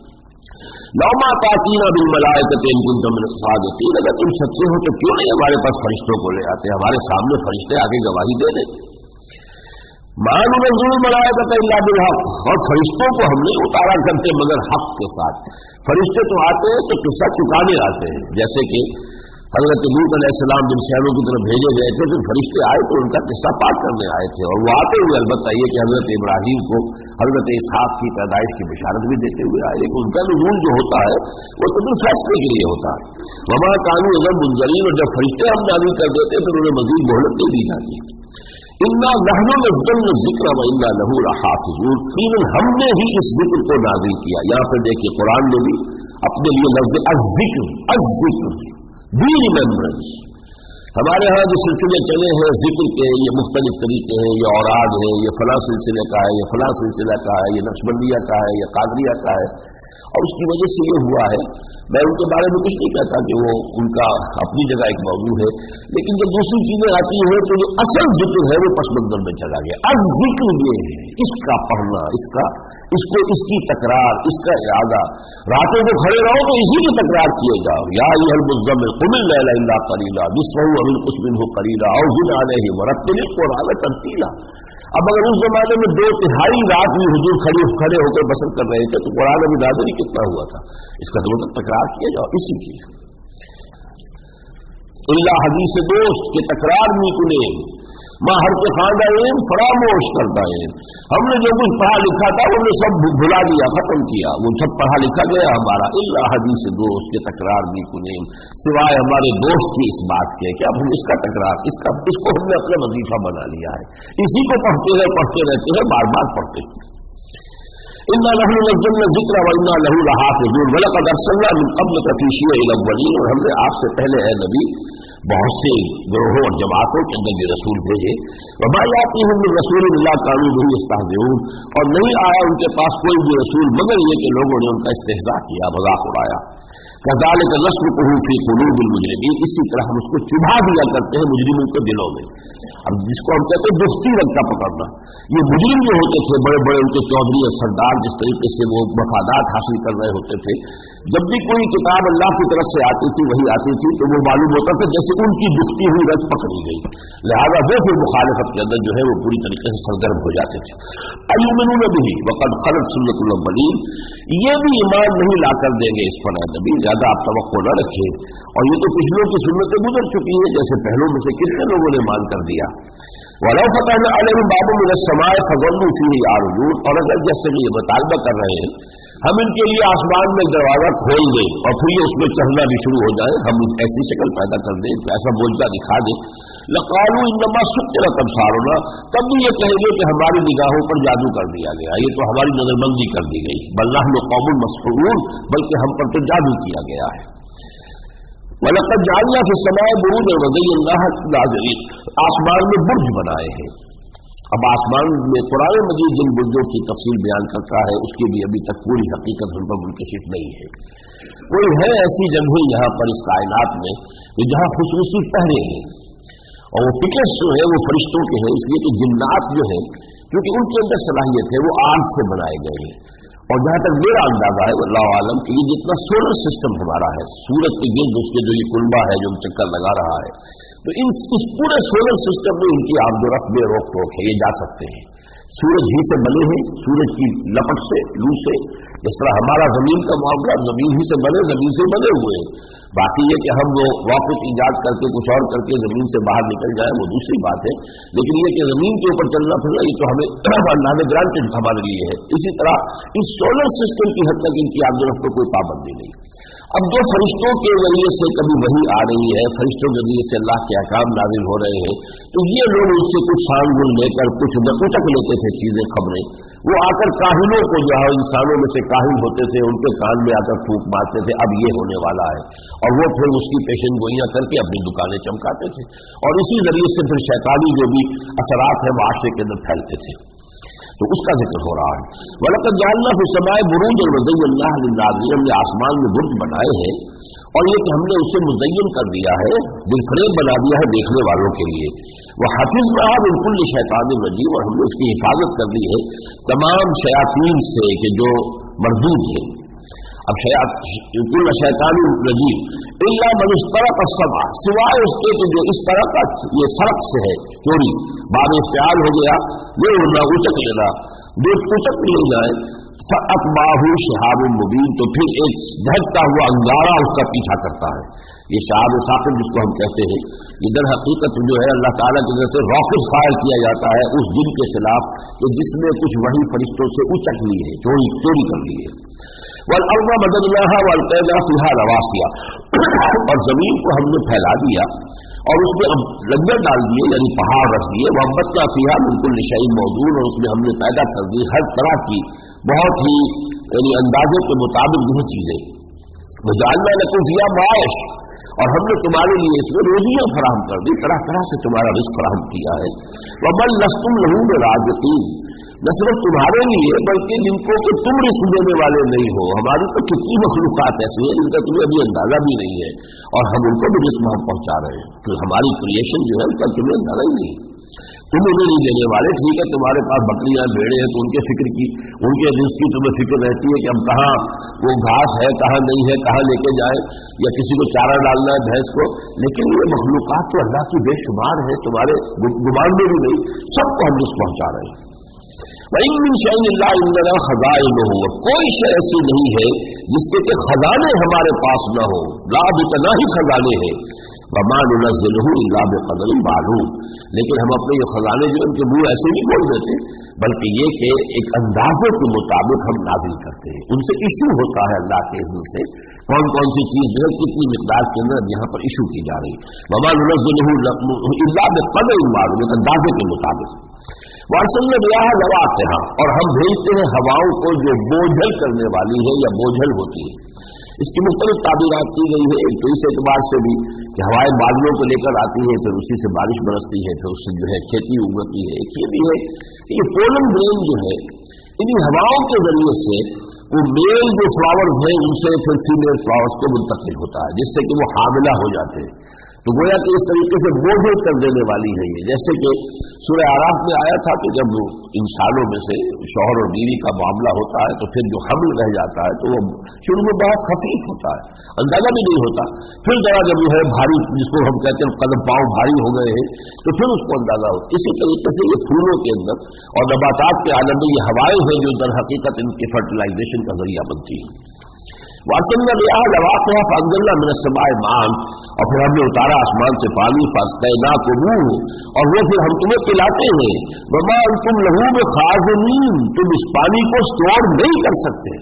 Speaker 1: لو ما تاتینا بالملائکۃ ان کنتم من الصادقین، اگر تم سچے ہو تو کیوں نہیں ہمارے پاس فرشتوں کو لے آتے، ہمارے سامنے فرشتے آگے گواہی دے دیں. ما ننزل الملائکۃ الا بالحق، اور فرشتوں کو ہم نہیں اتارا کرتے مگر حق کے ساتھ. فرشتے تو آتے ہیں تو قصہ چکانے آتے ہیں، جیسے کہ حضرت لوط علیہ السلام جن شہروں کی طرف بھیجے گئے تھے پھر فرشتے آئے تو ان کا قصہ پاک کرنے آئے تھے، اور وہ آتے ہوئے البتہ یہ کہ حضرت ابراہیم کو حضرت اسحاق کی پیدائش کی بشارت بھی دیتے ہوئے آئے، لیکن ان کا نزول جو ہوتا ہے وہ تو پھر فیصلے کے لیے ہوتا ہے. وما كانوا اذا منذرین، اور جب فرشتے ہم نازل کر دیتے پھر انہیں مزید مہلت نہیں دی جاتی. انا نحن نزلنا الذکر وانا له لحافظون، یقیناً ہم نے ہی اس ذکر کو نازل کیا. یہاں پہ دیکھیے قرآن نے بھی اپنے لیے لفظ الذکر، الذکر دی ریممبرنس. ہمارے ہاں جو سلسلے چلے ہیں ذکر کے، یہ مختلف طریقے ہیں، یہ اوراد ہے، یہ فلاں سلسلے کا ہے، یہ فلاں سلسلہ کا ہے، یہ نقشبندیہ کا ہے، یہ قادریہ کا ہے، اور اس کی وجہ سے یہ ہوا ہے. میں ان کے بارے میں کچھ نہیں کہتا کہ وہ ان کا اپنی جگہ ایک موضوع ہے، لیکن جب دوسری چیزیں آتی ہیں تو جو اصل ذکر ہے وہ پس منظر میں چلا گیا. از ذکر یہ ہے اس کا پڑھنا، اس کا اس کو اس کی تکرار، اس کا اعادہ. راتوں کو کھڑے رہو تو اسی کی تکرار کیے جاؤ. یا ایھا المزمل قم الليل الا قليلا نصفه او انقص منه قليلا او زد عليه ورتل القرآن ترتیلا. اب اگر اس زمانے میں دو تہائی رات بھی حضور کھڑے کھڑے ہو کر بسر کر رہے تھے تو قرآن ابھی نازل ہی کتنا ہوا تھا. اس کا تو مطلب تکرار کیا جاؤ اسی کی اللہ حدیث دوست کے تکرار نہیں کنیں ماں ہر کے خاندہ علم فراموش کرتا ہے. ہم نے جو کچھ پڑھا لکھا تھا وہ نے سب بھلا دیا, ختم کیا, وہ سب پڑھا لکھا گیا ہمارا. اللہ حدیث دوست کے تکرار نہیں کنیں سوائے ہمارے دوست کی اس بات کے کہ اب ہم اس کا تکرار اس کا اس کو ہم نے اپنا وظیفہ بنا لیا ہے, اسی کو پڑھتے ہیں پڑھتے رہتے ہیں بار بار پڑھتے ہیں. انا نحن نزلنا الذکر وانا له لحافظون ولقد ارسلنا من قبلك في شيع الاولين, اور ہم نے آپ سے پہلے اے نبی بہت سے گروہوں اور جماعتوں کے اندر یہ رسول بھیجے. وما یاتیہم من رسول الا كانوا به یستہزئون, اور نہیں آیا ان کے پاس کوئی بھی رسول مگر یہ کہ لوگوں نے ان کا استہزاء کیا, مذاق اڑایا. كذلك نسلكه في قلوب المجرمين, اسی طرح ہم اس کو چبھا دیا کرتے ہیں مجرموں کے دلوں میں. اب جس کو ہم کہتے ہیں دستی رنگ کا پکڑنا, یہ مجرم جو ہوتے تھے بڑے بڑے ان کے چودھری اور سردار, جس طریقے سے وہ مفادات حاصل کر رہے ہوتے تھے, جب بھی کوئی کتاب اللہ کی طرف سے آتی تھی وہی آتی تھی تو وہ معلوم ہوتا تھا جیسے ان کی دکھتی ہوئی رنگ پکڑی گئی, لہذا وہ پھر مخالفت کے اندر جو ہے وہ پوری طریقے سے سرگرم ہو جاتے تھے. ایمنون به وقد خلت سنت الاولین, یہ بھی ایمان نہیں لا کر دیں گے اس پر اے نبی, زیادہ آپ توقع نہ رکھیں, اور یہ تو پچھلوں کی سنتیں گزر چکی ہیں, جیسے پہلوں میں سے کتنے لوگوں نے مان کر دیا. وَلَوْ فَتَحْنَا عَلَيْهِمْ بَابًا مِنَ السَّمَاءِ فَظَلُّوا فِيهِ يَعْرُجُونَ, اور اگر جیسے یہ مطالبہ کر رہے ہیں ہم ان کے لیے آسمان میں دروازہ کھول دیں اور پھر یہ اس میں چڑھنا بھی شروع ہو جائے, ہم ایسی شکل پیدا کر دیں, ایسا بولتا دکھا دیں, لَقَالُوا إِنَّمَا سُكِّرَتْ أَبْصَارُنَا, تب بھی یہ کہیں گے کہ ہماری نگاہوں پر جادو کر دیا گیا, یہ تو ہماری نظر بندی کر دی گئی, بَلْ نَحْنُ قَوْمٌ مَسْحُورُونَ, بلکہ ہم پر تو جادو کیا گیا ہے. وَلَقَدْ جَعَلْنَا فِي السَّمَاءِ بُرُوجًا وَزَيَّنَّاهَا لِلنَّاظِرِينَ, آسمان میں برج بنائے ہیں. اب آسمان میں قرآن مجید جن برجوں کی تفصیل بیان کرتا ہے اس کی بھی ابھی تک پوری حقیقت ہم پر منکشف نہیں ہے. کوئی ہے ایسی جگہ یہاں پر اس کائنات میں جہاں خصوصی پہرے ہیں, اور وہ ٹکٹس جو ہے وہ فرشتوں کے ہیں, اس لیے کہ جنات جو ہے کیونکہ ان کے اندر صلاحیت ہے وہ آگ سے بنائے گئے ہیں. اور جہاں تک میرا اندازہ ہے اللہ عالم کہ یہ جتنا سولر سسٹم ہمارا ہے, سورج کے گرد اس کے جو یہ کلبہ ہے جو چکر لگا رہا ہے, تو ان اس پورے سولر سسٹم میں ان کی آمد و رفت بے روک ٹوک ہے, یہ جا سکتے ہیں. سورج ہی سے بنے ہیں, سورج کی لپٹ سے, لو سے, جس طرح ہمارا زمین کا معاملہ زمین ہی سے بنے, زمین سے بنے ہوئے ہیں. باقی یہ کہ ہم وہ واقف ایجاد کر کے کچھ اور کر کے زمین سے باہر نکل جائیں وہ دوسری بات ہے, لیکن یہ کہ زمین کے اوپر چلنا پھرنا یہ تو ہمیں اللہ نے گرانٹڈ ہمارے لیے ہے. اسی طرح اس سولر سسٹم کی حد تک ان کی آمد و رفت کو کوئی پابندی نہیں. اب جو فرشتوں کے ذریعے سے کبھی وحی آ رہی ہے, فرشتوں کے ذریعے سے اللہ کے احکام نازل ہو رہے ہیں, تو یہ لوگ ان سے کچھ سان گن لے کر کچھ نکوچک لیتے تھے چیزیں, خبریں, وہ آ کر کاہنوں کو جو ہے انسانوں میں سے کاہن ہوتے تھے ان کے کان میں آ کر پھونک مارتے تھے اب یہ ہونے والا ہے, اور وہ پھر اس کی پیشن گوئیاں کر کے اپنی دکانیں چمکاتے تھے, اور اسی ذریعے سے پھر شیطانی جو بھی اثرات ہیں معاشرے کے اندر پھیلتے تھے. تو اس کا ذکر ہو رہا ہے. وَلَقَدْ جَعَلْنَا فِي السَّمَاءِ بُرُوجًا وَزَيَّنَّاهَا لِلنَّاظِرِينَ, ہم نے آسمان میں برج بنائے ہیں اور یہ کہ ہم نے اسے مزین کر دیا ہے, دل فریب بنا دیا ہے دیکھنے والوں کے لیے. وَحَفِظْنَاهَا مِنْ كُلِّ شَيْطَانٍ رَجِيمٍ, اور ہم نے اس کی حفاظت کر دی ہے تمام شیاطین سے کہ جو مردود ہیں. اب کل شیطان رجیم الا من استرق السمع, سوائے اس کے کہ جو اس طرح کا یہ سرق سے ہے, چوری, بعد افتعال ہو گیا, یہ اڑنا اچک لینا, جو اچک لے جائے, فَأَتْبَعَهُ شِهَابٌ مُبِينٌ, تو پھر ایک دھڑکتا ہوا انگارہ اس کا پیچھا کرتا ہے. یہ شہاب ثاقب جس کو ہم کہتے ہیں, یہ در حقیقت جو ہے اللہ تعالیٰ کی طرف سے راکٹ فائر کیا جاتا ہے اس جن کے خلاف کہ جس نے کچھ وہی فرشتوں سے اچک لی ہے, چوری چوری کر لی ہے. وَالْأَرْضَ مَدَدْنَاهَا وَأَلْقَيْنَا فِيهَا رَوَاسِيَ, اور زمین کو ہم نے پھیلا دیا اور اس میں لنگر ڈال دیے یعنی پہاڑ رکھ دیے. وَأَنبَتْنَا فِيهَا مِنْ كُلِّ شَيْءٍ مَوْزُونٍ, اور اس میں ہم نے پیدا کر دی ہر طرح کی بہت ہی یعنی اندازے کے مطابق جو چیزیں. وَجَعَلْنَا لَكُمْ فِيهَا مَعَاشًا, اور ہم نے تمہارے لیے اس میں روزیاں فراہم کر دی, طرح طرح سے تمہارا رزق فراہم کیا ہے. وَبَلْ لَسْتُمْ لَهُ بِرَازِقِينَ, نہ صرف تمہارے لیے بلکہ جن کو کہ تم رزق دینے والے نہیں ہو. ہماری تو کتنی مخلوقات ایسی ہیں جن کا تمہیں ابھی اندازہ بھی نہیں ہے, اور ہم ان کو بھی رزق ہم پہنچا رہے ہیں, تو ہماری کریشن جو ہے ان کا تمہیں اندازہ ہی نہیں. तुम उन्हें नहीं देने वाले। ठीक है, तुम्हारे पास बकरियां भेड़े हैं तो उनके फिक्र की, उनके रिस्क की तुम्हें फिक्र रहती है कि अब कहाँ वो घास है, कहाँ नहीं है, कहाँ लेके जाए, या किसी को चारा डालना है भैंस को। लेकिन ये मखलूकात तो अल्लाह की बेशुमार है, तुम्हारे गुमान में भी नहीं, सबको हम रिस्क पहुंचा रहे हैं। वइन मिन शैइन इल्ला इंदना खज़ाइनुहु, कोई शय ऐसी नहीं है जिसके के खजाने हमारे पास न हो। ला बितना ही खजाने हैं, वमा नुनज़्ज़िलुहु इल्ला बिक़दरिन मालूम, लेकिन हम अपने ये खजाने जो उनके मुंह ऐसे नहीं खोल देते, बल्कि ये कि एक अंदाजे के मुताबिक हम नाजिल करते हैं। उनसे इशू होता है अल्लाह के इज़्न से, कौन कौन सी चीज जो है कितनी मिकदार के अंदर यहाँ पर इशू की जा रही। वमा नुनज़्ज़िलुहु इल्ला बिक़दरिन मालूम, एक अंदाजे के मुताबिक। वारसल रियाह लवाक़िहा, और हम भेजते हैं हवाओं को जो बोझल करने वाली है या बोझल होती है। इसकी मुख्तलिफ ताबीरात की गई है। एक तो इस एतबार से भी कि हवाएं बादलों को लेकर आती है, फिर उसी से बारिश बरसती है, फिर उससे जो है खेती उगती है। एक ये भी है कि ये पोलन ग्रेन जो है, इन्हीं हवाओं के जरिए से वो मेल जो फ्लावर्स हैं उनसे फिर फीमेल फ्लावर्स को मुंतकिल होता है, जिससे कि वो हामिला हो जाते हैं। तो गोया कि इस तरीके से बोझल कर देने वाली है ये। जैसे कि सूरह आराफ में आया था कि जब इंसानों में से शौहर और बीवी का मामला होता है तो फिर जो हमल रह जाता है तो वो शुरू में बहुत खफीफ होता है, अंदाजा भी नहीं होता। फिर जरा जब जो है भारी, जिसको हम कहते हैं कदम पाँव भारी हो गए हैं, तो फिर उसको अंदाजा होता है। इसी तरीके से ये फूलों के अंदर और नबातात के आलम में ये हवाएं हैं जो दर हकीकत इनके फर्टिलाइजेशन का जरिया बनती है। वासल्ला रियाह लवाक़िहा फअंज़लना मिनस्समाइ माअन, और फिर हमने उतारा आसमान से पानी, फ़अस्क़यनाकुमूहु, और वो फिर हम तुम्हें पिलाते हैं। वमा अंतुम लहू बिख़ाज़िनीन, तुम इस पानी को स्टोर नहीं कर सकते।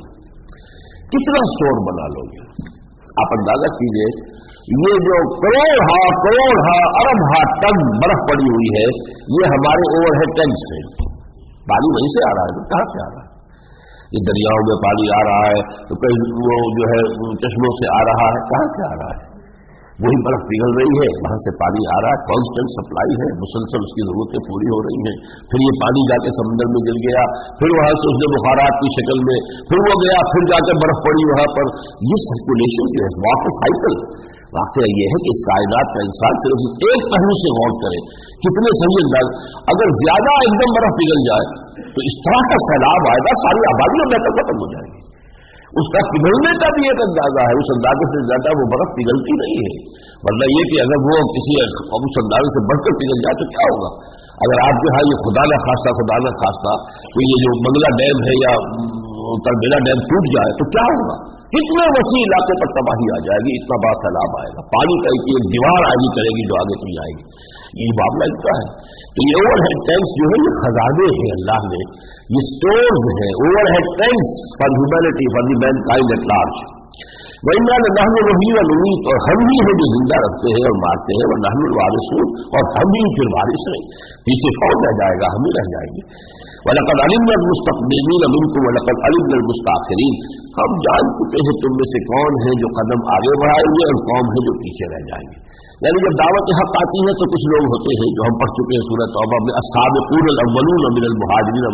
Speaker 1: कितना स्टोर बना लोगे आप अंदाजा कीजिए। ये जो करोड़ हा करोड़ हा अरब हा टन बर्फ पड़ी हुई है, ये हमारे ओवरहेड टैंक्स हैं। पानी वहीं से आ रहा है, तो कहां से आ रहा है? ये दरियाओं में पानी आ रहा है, तो कहीं वो जो है चश्मों से आ रहा है, कहां से आ रहा है? वही बर्फ पिघल रही है, वहां से पानी आ रहा है, कांस्टेंट सप्लाई है, मुसलसल उसकी जरूरतें पूरी हो रही हैं। फिर ये पानी जाके समुद्र में गिर गया, फिर वहां से उसने बुखारात की शक्ल में फिर वो गया, फिर जाके बर्फ पड़ी वहां पर। ये सर्कुलेशन जो है वापस साइकिल। वाकया ये है कि इस कायनात का इंसान सिर्फ एक पहलू से गौर करे, कितने सही अंदाज। अगर ज्यादा एकदम बर्फ पिघल जाए तो इस तरह का सैलाब आएगा, सारी आबादियां बहकर खत्म हो जाएगी। उसका पिघलने का भी एक अंदाजा है, उस अंदाजे से ज्यादा वो बर्फ पिघलती नहीं है। वरना ये कि अगर वो किसी उस अंदाजे से बढ़कर पिघल जाए तो क्या होगा? अगर आपके यहाँ ये खुदा न खास्ता खुदा न खास्ता कोई ये जो मंगला डैम है या तरबेला डैम टूट जाए तो क्या होगा? कितने वसी इलाके पर तबाही आ जाएगी, इतना बड़ा सैलाब आएगा, पानी का एक दीवार आगे चलेगी जो आगे चली आएगी। ये मामला इतना है। तो ये ओवरहेड टैंक्स जो है ये खजाने हैं अल्लाह ने, ये स्टोर्स हैं, overhead tanks for humanity, for the mankind at large. वइन्ना नहनु नुहयी व नुमीत, और हम ही हैं जो जिंदा रखते हैं और मारते हैं। व नहनुल वारिसून, और हम ही फिर वारिस हैं। पीछे कौन रह जाएगा? हम ही रह जाएंगे। वलक़द अलिमना अल-मुस्तक़दिमीन मिनकुम वलक़द अलिमना अल-मुस्तअख़िरीन, हम जान चुके हैं तुम में से कौन है जो कदम आगे बढ़ाएंगे और कौन है जो पीछे रह जाएंगे। यानी जब दावत हक आती है तो कुछ लोग होते हैं जो हम पढ़ चुके हैं सूरह तौबा में, अस्साबिक़ून अल-अव्वलून मिनल मुहाजिरीन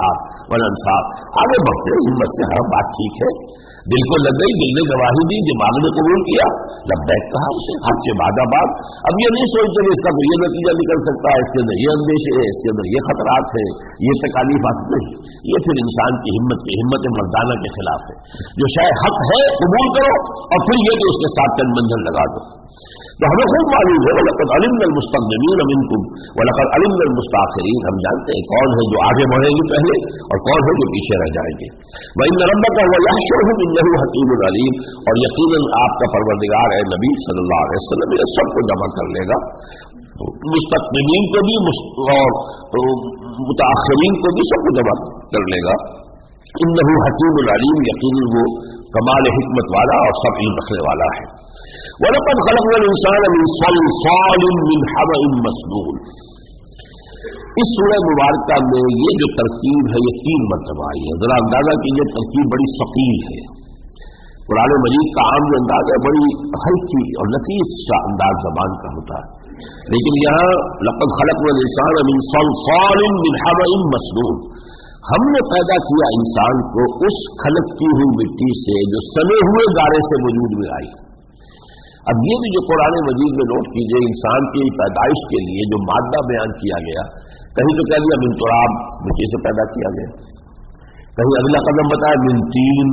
Speaker 1: वल अंसार, आगे बढ़ते हैं हिम्मत से। हाँ, बात ठीक है, दिल को लग गई, दिल ने गवाही दी, दिमाग ने कबूल किया, लब्बैक कहा उसे, हक से बादाबाद। अब ये नहीं सोचते कि इसका कोई ये नतीजा निकल सकता है, इसके अंदर ये अंदेशे है, इसके अंदर ये खतरात है, ये तकालीफ आती नहीं। ये फिर इंसान की हिम्मत की हिम्मत मर्दाना के खिलाफ है। जो शायद हक है कबूल करो, और फिर ये कि उसके साथ तन मंजर लगा दो। तो हमें खूब मालूम है वलक़द अलिमना अल-मुस्तक़दिमीन मिनकुम वलक़द अलिमना अल-मुस्तअख़िरीन, हम जानते हैं कौन है जो आगे बढ़ेंगे पहले और कौन है जो पीछे रह जाएंगे। व इन्न रब्बका हुवा यहशुरुहुम इन्नहु हकीमुन अलीम, और यकीनन आपका परवरदिगार है नबी सल्लल्लाहु अलैहि वसल्लम ये सबको जमा कर लेगा, मुस्तक़दिमीन को भी और मुतअख़िरीन को भी सबको जमा कर लेगा। इन्नहु हकीमुन अलीम, यकीनन वो कमाल हिकमत वाला और सब इल्म रखने वाला है। वलक़द ख़लक़नल इंसान मिन सलसालिन मिन हमइन मस्नून, इस सूरह मुबारका में ये जो तरकीब है ये तीन मरतबा आई है। जरा अंदाजा कीजिए, तरकीब बड़ी सकील है। कुरान मजीद का आम जो अंदाज है बड़ी हल्की और लतीफ़ सा अंदाज ज़बान का होता है, लेकिन यहाँ लक़द ख़लक़नल इंसान मिन सलसालिन मिन हमइन मस्नून, हमने पैदा किया इंसान को उस खलकती हुई मिट्टी से जो सने हुए गारे से वजूद में आई। اب یہ بھی جو قرآن مجید میں نوٹ کیجئے، انسان کی پیدائش کے لیے جو مادہ بیان کیا گیا، کہیں تو کہہ دیا من تراب، مٹی سے پیدا کیا گیا، کہیں اگلا قدم بتایا من تین،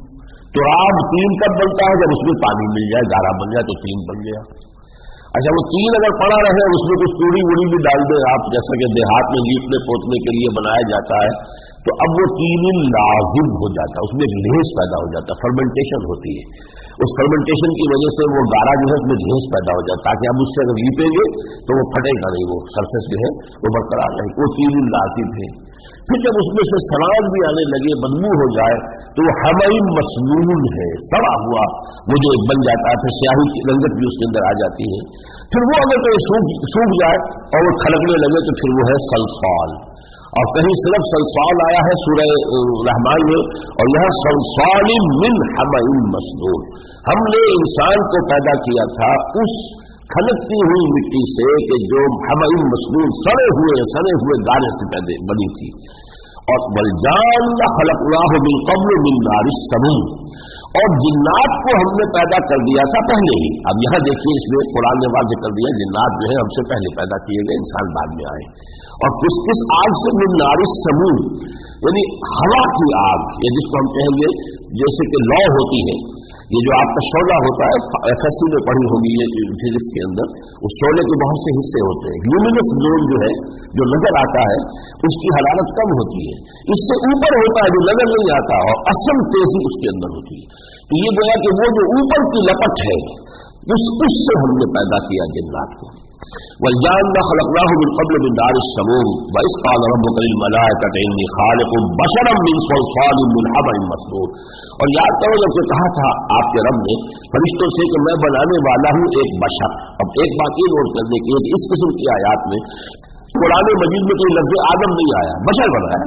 Speaker 1: تراب تین کب بنتا ہے؟ جب اس میں پانی مل جائے، گارا بن جائے تو تین بن گیا۔ اچھا وہ تین اگر پڑا رہے اس میں کچھ توڑی وڑی بھی ڈال دیں آپ، جیسا کہ دیہات میں لیپنے پوتنے کے لیے بنایا جاتا ہے، تو اب وہ تین لازم ہو جاتا ہے، اس میں ایک لیس پیدا ہو جاتا ہے، فرمنٹیشن ہوتی ہے، اس فرمنٹیشن کی وجہ سے وہ گارا جو ہے اس میں لیس پیدا ہو جاتا ہے، تاکہ اب اس سے اگر لیپیں گے تو وہ پھٹے گا نہیں، وہ سرفیس جو ہے وہ برقرار رہے، وہ تین لازم ہے۔ پھر جب اس میں سے سراد بھی آنے لگے، بدبو ہو جائے، تو وہ ہمئی مسنون ہے، سڑا ہوا وہ جو بن جاتا ہے، پھر سیاہی کی رنگت بھی اس کے اندر آ جاتی ہے۔ پھر وہ اگر کہیں سوکھ سوکھ جائے اور وہ کھلکنے لگے تو پھر وہ ہے سلسال، اور کہیں صرف سلسال آیا ہے سورہ رحمان میں، اور یہاں سلسال من حمئی مسنون، ہم نے انسان کو پیدا کیا تھا اس کھلکتی ہوئی مٹی سے کہ جو حمئی مسنون سڑے ہوئے سڑے ہوئے گارے سے پیدا بنی تھی، اور والجان خلقناہ من قبل من نار السموم، اور جنات کو ہم نے پیدا کر دیا تھا پہلے ہی۔ اب یہاں دیکھیے اس میں قرآن نے واضح کر دیا جنات جو ہے ہم سے پہلے پیدا کیے گئے، انسان بعد میں آئے، اور کس کس آگ سے؟ من نار السموم، یعنی ہوا کی آگ، یا جس کو ہم کہیں گے جیسے کہ لو ہوتی ہے، یہ جو آپ کا شعلہ ہوتا ہے، ایف ایس سی میں پڑھی ہوگی یہ فزکس کے اندر، اس شعلے کے بہت سے حصے ہوتے ہیں، لومینس زون جو ہے جو نظر آتا ہے اس کی حرارت کم ہوتی ہے، اس سے اوپر ہوتا ہے جو نظر نہیں آتا، اور اصل تیزی اس کے اندر ہوتی ہے۔ تو یہ گویا کہ وہ جو اوپر کی لپٹ ہے اس اس سے ہم نے پیدا کیا جنات کو۔ وَالْجَانَّ خَلَقْنَاهُ مِنْ قَبْلِ مِنْ نَارِ السَّمُومِ وَإِذْ قَالَ رَبُّكَ لِلْمَلَائِكَةِ إِنِّي خَالِقٌ بَشَرًا مِنْ صَلْصَالٍ مِنْ حَمَإٍ مَّسْنُونٍ، اور یاد کرو جب کہ کہا تھا آپ کے رب نے فرشتوں سے کہ میں بنانے والا ہوں ایک بشر۔ اب ایک بات یہ نوٹ کرنے کی ہے کہ اس قسم کی آیات میں قرآن مجید میں کوئی لفظ آدم نہیں آیا، بشر بنایا،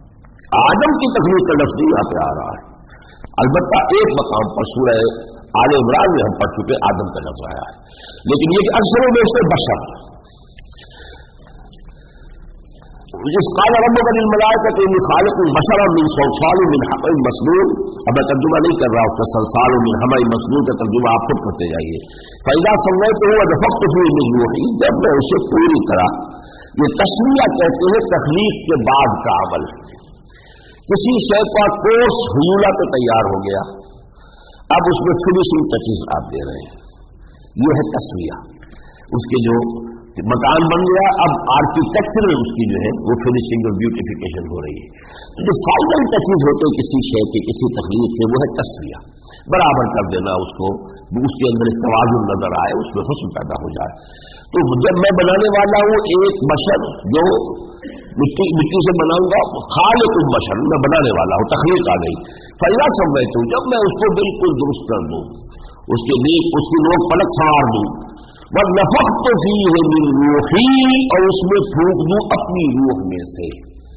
Speaker 1: آدم کی تخلیق کا لفظ یہاں پہ آ رہا ہے۔ البتہ ایک مقام پر سورہ آل عمران میں ہم پڑھ چکے آدم کا لفظ آیا ہے، لیکن یہ کہ اکثر میں اس میں بشر، جس قال ربک للملائکۃ انی خالق بشرا من صلصال من حمأ مسنون، اب میں ترجمہ نہیں کر رہا اس کا، صلصال من حمأ مسنون کا ترجمہ آپ خود کرتے جائیے۔ فإذا سويته ونفخت فيه من روحي، جب میں اسے پوری طرح، یہ تسمیہ کہتے ہیں تخلیق کے بعد کا عمل، کسی شے کا کوس حیولہ تو تیار ہو گیا، اب اس میں فنیشنگ ٹچز آپ دے رہے ہیں، یہ ہے تسمیہ، اس کے جو مکان بن گیا اب آرکیٹیکچر اس کی جو ہے وہ فنیشنگ اور بیوٹیفیکیشن ہو رہی ہے۔ جو فائنل ٹچز ہوتے ہیں کسی شے کے کسی تخلیق کے وہ ہے تسمیہ، برابر کر دینا اس کو، اس کے اندر توازن نظر آئے، اس میں حسن پیدا ہو جائے۔ تو جب میں بنانے والا ہوں ایک بشر جو مٹی مٹی سے بناؤں گا، خالق البشر میں بنانے والا ہوں، تخلیق آ گئی، فیضا سمیت ہوں، جب میں اس کو بالکل درست کر دوں، اس کے لیے اس کی نوک پلک سنوار دوں، وَنَفَخْتُ فِيهِ مِن رُوحِي، اور اس میں پھونک دوں اپنی روح میں سے۔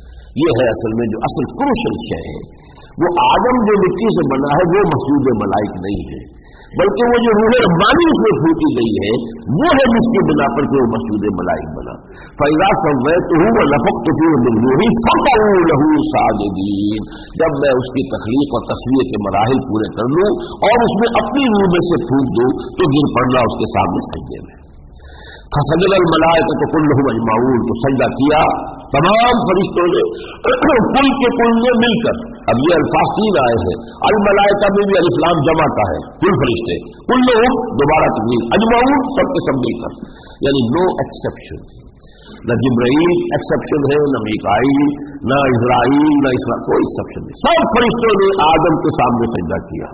Speaker 1: یہ ہے اصل میں جو اصل کروشل شے ہے، وہ آدم جو مٹی سے بنا ہے وہ مسجود ملائک نہیں ہے، بلکہ وہ جو روح ربانی اس میں پھونکی گئی ہے وہ ہے جس کی بنا پر وہ مسجود ملائک بنا۔ فَإِذَا سَوَّيْتُهُ وَنَفَخْتُ فِيهِ مِن رُوحِي فَقَعُوا لَهُ سَاجِدِينَ، جب میں اس کی تخلیق اور تصویر کے مراحل پورے کر لوں اور اس میں اپنی روح میں سے پھونک دوں تو گر پڑنا اس کے سامنے سجدے میں۔ فَسَجَدَ الْمَلَائِكَةُ كُلُّهُمْ أَجْمَعُونَ، تو سجدہ کیا تمام فرشتوں نے کل کے کل نے مل کر۔ اب یہ الفاظ تین آئے ہیں، الملائکہ میں بھی الف لام جمع کا ہے، کل فرشتے، کلہم دوبارہ تکمیل، اجمعون سب کے سب مل کر، یعنی نو ایکسیپشن، نہ جبرائیل ایکسیپشن ہے، نہ میکائیل، نہ اسرائیل، نہ اسرائیل، کوئی ایکسیپشن نہیں، سب فرشتوں نے آدم کے سامنے سجدہ کیا،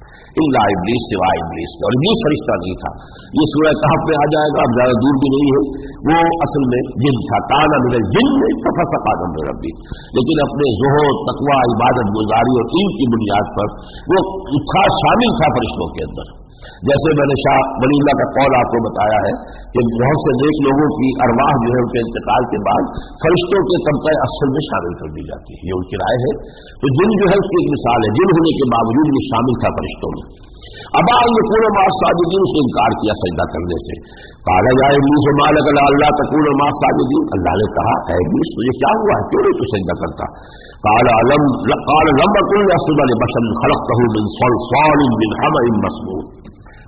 Speaker 1: الا ابلیس، سوائے ابلیس، اور ابلیس فرشتہ نہیں تھا۔ یہ سورہ کہف میں آ جائے گا، اب زیادہ دور بھی نہیں ہے، وہ اصل میں جن تھا، کان من الجن میں ففسق آدم بربہ، لیکن اپنے زہد، تقوی، عبادت گزاری اور علم کی بنیاد پر وہ تھا، شامل تھا فرشتوں کے اندر۔ جیسے میں نے شاہ ولی اللہ کا قول آپ کو بتایا ہے کہ بہت سے نیک لوگوں کی ارواح جو ہے ان کے انتقال کے بعد فرشتوں کے طبقہ اصل میں شامل کر دی جاتی ہے، یہ ان کی رائے ہے۔ تو جن جو ہے اس کی ایک مثال ہے، جن ہونے کے باوجود یہ شامل تھا فرشتوں میں۔ ابا یکون مع الساجدین، اس نے انکار کیا سجدہ کرنے سے۔ قال یا ابلیس ما لک الا تکون مع الساجدین، اللہ نے کہا اے ابلیس تجھے کیا ہوا ہے، کیوں نہیں تو سجدہ کرتا؟ قال لم قال لم اكن اسجد لبشر خلقته من صلصال من حمأ مسنون،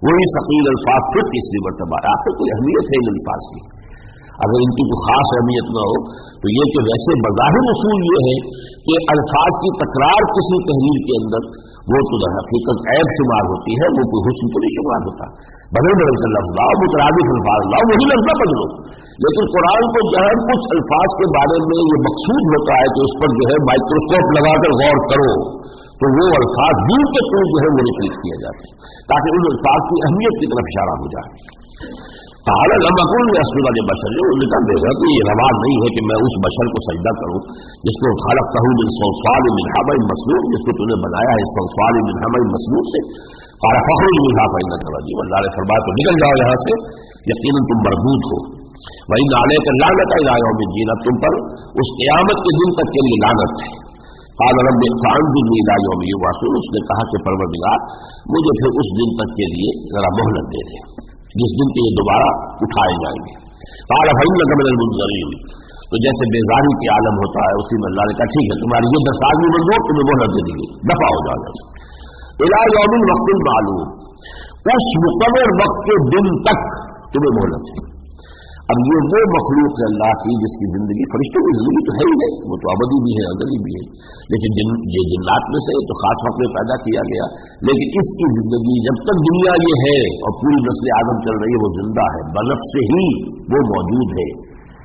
Speaker 1: وہی ثقیل الفاظ پھر تیسری مرتبہ آخر کوئی اہمیت ہے ان الفاظ کی. اگر ان کی کوئی خاص اہمیت نہ ہو تو یہ کہ ویسے بظاہر اصول یہ ہے کہ الفاظ کی تکرار کسی تحریر کے اندر وہ تو در حقیقت عیب شمار ہوتی ہے، وہ کوئی حسن تو نہیں شمار ہوتا. بدل بدل کر لفظ لاؤ، مترادف الفاظ لاؤ، وہی لفظ نہ بدلو. لیکن قرآن کو جو ہے کچھ الفاظ کے بارے میں یہ مقصود ہوتا ہے کہ اس پر جو ہے مائکروسکوپ لگا کر غور کرو تو وہ الفاظ دین کے طور جو ہے وہ ریپیٹ کیا جاتا ہے تاکہ ان الفاظ کی اہمیت کی طرف اشارہ ہو جائے. حالت المقول میں اصل والے بشر جو لکھا دے گا کہ یہ رواج نہیں ہے کہ میں اس بشر کو سجدہ کروں جس کو خلقتہ من صلصال من حمأ مسنون، جس کو تو نے بنایا ہے صلصال من حمأ مسنون سے. قال فاخرج منها فإنك رجيم، اللہ نے فرمایا تو نکل جاؤ یہاں سے، یقیناً تم مردود ہو. وإن عليك اللعنة إلى يوم الدين، اب تم پر اس قیامت کے دن تک کے لیے لعنت ہے. قال رب فانظرني إلى يوم يبعثون، اس نے کہا کہ پروردگار مجھے پھر اس دن تک کے لیے ذرا مہلت دے دے جس دن کے یہ دوبارہ اٹھائے جائیں گے. قال فإنك من المنظرين، تو جیسے بیزاری کی عالم ہوتا ہے اسی میں اللہ نے کہا ٹھیک ہے تمہاری یہ درخواست بھی منظور، تمہیں مہلت دے دی گئی، دفع ہو جاؤ جیسے. إلى يوم الوقت المعلوم، اس مقرر وقت کے دن تک تمہیں مہلت ہے. اب یہ وہ مخلوق ہے اللہ کی جس کی زندگی، فرشتوں کی زندگی تو ہے ہی نہیں، وہ تو ابدی بھی ہے ازلی بھی ہے، لیکن جن یہ جنات میں سے تو خاص وقت میں پیدا کیا گیا، لیکن اس کی زندگی جب تک دنیا یہ ہے اور پوری نسل آدم چل رہی ہے وہ زندہ ہے، بنفس سے ہی وہ موجود ہے.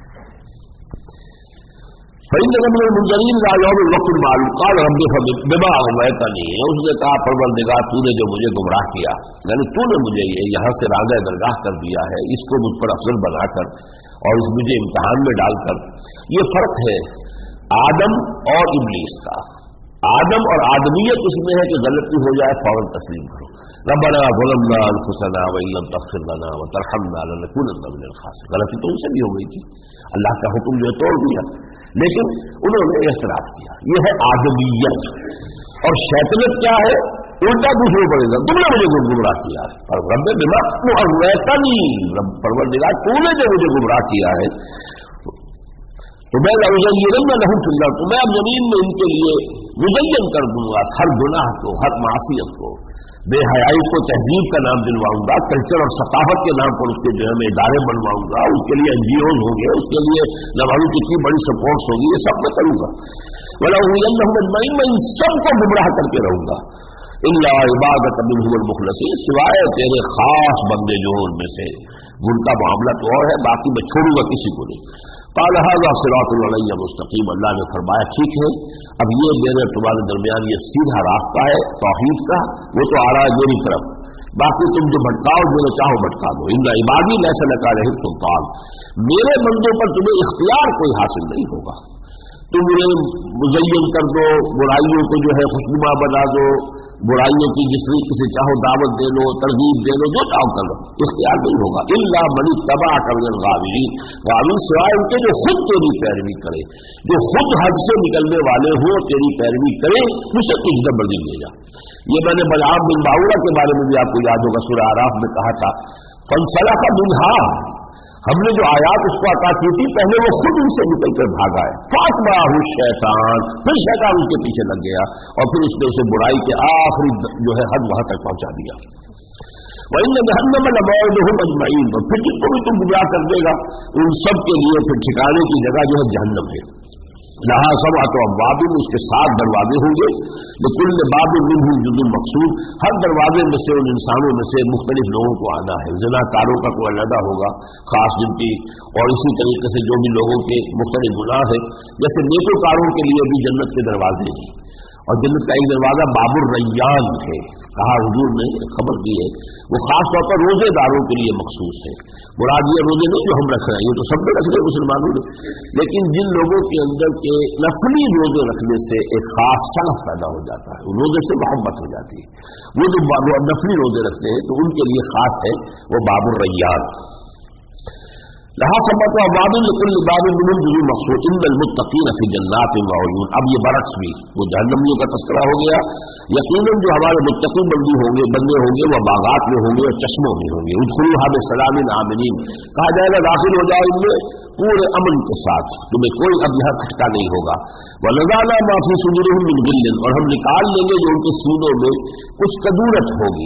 Speaker 1: فإنك من المنظرين إلى يوم الوقت المعلوم. قال رب بما أغويتني، اس نے کہا پروردگار تو نے جو مجھے گمراہ کیا، یعنی تو نے مجھے یہ یہاں سے راندہ درگاہ کر دیا ہے، اس کو مجھ پر افضل بنا کر اور اس مجھے امتحان میں ڈال کر. یہ فرق ہے آدم اور ابلیس کا. آدم اور آدمیت اس میں ہے کہ غلطی ہو جائے فوراً تسلیم کرو. ربنا ظلمنا انفسنا وان لم تغفر لنا وترحمنا لنكونن من الخاسرين. غلطی تو ان سے بھی ہو گئی تھی، اللہ کا حکم جو ہے توڑ دیا، لیکن انہوں نے اعتراف کیا. یہ ہے آدمیت. اور شیطنت کیا ہے؟ الٹا دوسرے پڑے گا، تم نے مجھے گمراہ کیا ہے. اور رب بما اغویتنی، رب پروردگار تو نے جو مجھے گمراہ کیا ہے تو میں لأزینن لہم فی الارض، تو میں اب زمین میں ان کے لیے مزین کر دوں گا ہر گناہ کو، ہر معصیت کو، بے حیائی کو تہذیب کا نام دلواؤں گا، کلچر اور ثقافت کے نام پر اس کے جو ہے میں ادارے بنواؤں گا، اس کے لیے این جی اوز ہوں گے، اس کے لیے نہ معلوم کتنی بڑی سپورٹس ہوگی، یہ سب میں کروں گا. وَلَأُغْوِيَنَّهُمْ أَجْمَعِينَ، میں ان سب کو گمراہ کر کے رہوں گا. إِلَّا عِبَادَكَ مِنْهُمُ الْمُخْلَصِينَ، سوائے تیرے خاص بندے جو ان میں سے، ان کا معاملہ تو اور ہے، باقی میں چھوڑوں گا کسی کو نہیں. قال هذا صراط علی مستقیم، اللہ نے فرمایا ٹھیک ہے اب یہ میرے تمہارے درمیان یہ سیدھا راستہ ہے توحید کا، وہ تو آ رہا ہے میری طرف، باقی تم جو بھٹکاؤ جو چاہو بھٹکا دو. ان عبادی لیس لک علیہم سلطان، میرے بندوں پر تمہیں اختیار کوئی حاصل نہیں ہوگا. تم انہیں مزین کر دو، برائیوں کو جو ہے خوشنما بنا دو، برائیوں کی جس طریقے سے چاہو دعوت دے لو، ترغیب دے لو، جو چاہو کر لو، اختیار نہیں ہوگا. الا من اتبعک من الغاوین، غاوین سوائے ان کے جو خود تیری پیروی کرے، جو خود حد سے نکلنے والے ہو تیری پیروی کرے، اسے کچھ زبردی دے جا. یہ میں نے بلعام بن باورہ کے بارے میں بھی آپ کو یاد ہوگا، سورہ اعراف میں کہا تھا فانسلخ منها، ہم نے جو آیات اس کو عطا کی تھی پہلے وہ خود ان سے نکل کر بھاگا ہے. فاتبعہ شیطان، پھر شیطان اس کے پیچھے لگ گیا اور پھر اس نے اسے برائی کے آخری جو ہے حد وہاں تک پہنچا دیا. وَإِنَّ جَهَنَّمَ لَمَوْعِدُهُمْ أَجْمَعِينَ، اور پھر جن کو بھی تم گمراہ کر دے گا ان سب کے لیے پھر ٹھکانے کی جگہ جو ہے جہنم ہے. لہا سبعۃ ابواب، اس کے سات دروازے ہوں گے، لکل باب منہم جزء مقصود، ہر دروازے میں سے ان انسانوں میں سے مختلف لوگوں کو آنا ہے. زناکاروں کا کوئی علیحدہ ہوگا خاص جن کی، اور اسی طریقے سے جو بھی لوگوں کے مختلف گناہ ہیں، جیسے نیکوکاروں کے لیے بھی جنت کے دروازے ہیں. اور جنت کا ایک دروازہ باب الریان ہے، کہا حضور نے خبر دی ہے وہ خاص طور پر روزے داروں کے لیے مخصوص ہے. مراد یہ روزے نہیں جو ہم رکھ رہے ہیں، یہ تو سب نے رکھ رہے مسلمانوں نے، لیکن جن لوگوں کے اندر کے نفلی روزے رکھنے سے ایک خاص شغف پیدا ہو جاتا ہے، روزے سے محبت ہو جاتی ہے، وہ جو نفلی روزے رکھتے ہیں تو ان کے لیے خاص ہے وہ باب الریان. لہا سبعۃ ابواب لکل باب منہم جزء مقصود ان المتقین فی جنات وعیون. اب یہ برعکس بھی وہ جہنمیوں کا تذکرہ ہو گیا. یقیناً جو ہمارے متقی بندی ہوں گے بندے ہوں گے وہ باغات میں ہوں گے اور چشموں میں ہوں گے. ادخلوها بسلام آمنین، کہا جائے گا داخل ہو جاؤ ان میں پورے امن کے ساتھ، تمہیں کوئی اب یہاں کھٹکا نہیں ہوگا. ونزعنا ما فی صدورہم من غل، اور ہم نکال لیں گے جو ان کے سینوں میں کچھ کدورت ہوگی.